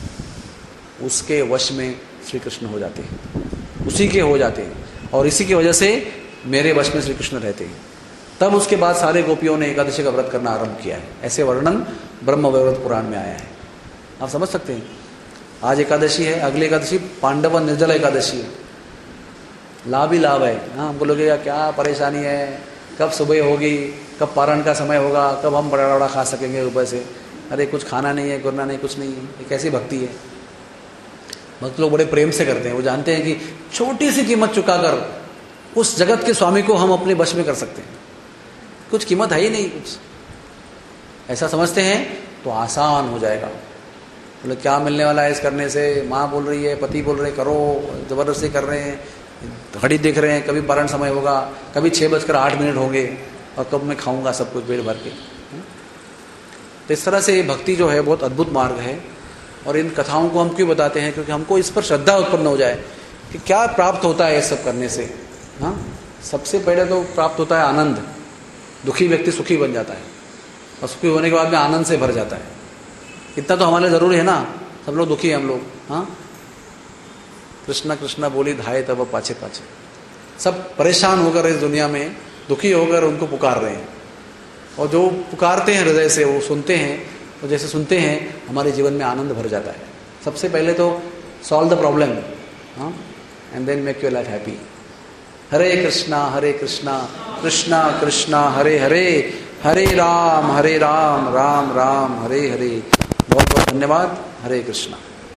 [SPEAKER 1] उसके वश में श्री कृष्ण हो जाते हैं, उसी के हो जाते हैं। और इसी की वजह से मेरे वश में श्री कृष्ण रहते हैं। तब उसके बाद सारे गोपियों ने एकादशी का व्रत करना आरंभ किया है। ऐसे वर्णन ब्रह्म वैवर्त पुराण में आया है, आप समझ सकते हैं। आज एकादशी है, अगली एकादशी पांडव निर्जला एकादशी है। लाभ ही लाभ है। हाँ, हम बोलोगे क्या परेशानी है, कब सुबह होगी, कब पारण का समय होगा, कब हम बड़ा बड़ा खा सकेंगे ऊपर से। अरे कुछ खाना नहीं है, करना नहीं, कुछ नहीं है। ये कैसी भक्ति है? भक्त लोग बड़े प्रेम से करते हैं। वो जानते हैं कि छोटी सी कीमत चुकाकर उस जगत के स्वामी को हम अपने वश में कर सकते हैं। कुछ कीमत है ही नहीं, कुछ ऐसा समझते हैं तो आसान हो जाएगा। बोले क्या मिलने वाला है इस करने से? माँ बोल रही है, पति बोल रहे करो, जबरदस्ती कर रहे हैं, घड़ी देख रहे हैं, कभी पारण समय होगा, कभी 6:08 होंगे और कब मैं खाऊंगा सब कुछ पेट भर के। तो इस तरह से भक्ति जो है बहुत अद्भुत मार्ग है। और इन कथाओं को हम क्यों बताते हैं? क्योंकि हमको इस पर श्रद्धा उत्पन्न हो जाए कि क्या प्राप्त होता है ये सब करने से। हाँ, सबसे पहले तो प्राप्त होता है आनंद। दुखी व्यक्ति सुखी बन जाता है और सुखी होने के बाद में आनंद से भर जाता है। इतना तो हमारे लिए जरूरी है ना, सब लोग दुखी हैं हम लोग। हाँ, कृष्णा कृष्णा बोली धाये तब पाछे पाछे, सब परेशान होकर इस दुनिया में दुखी होकर उनको पुकार रहे हैं। और जो पुकारते हैं हृदय से, वो सुनते हैं, तो जैसे सुनते हैं हमारे जीवन में आनंद भर जाता है। सबसे पहले तो सॉल्व द प्रॉब्लम, हाँ, and then make your life happy. Hare Krishna Krishna Krishna Hare Hare, Hare Ram Ram Ram Hare Hare. बहुत बहुत धन्यवाद। हरे कृष्णा।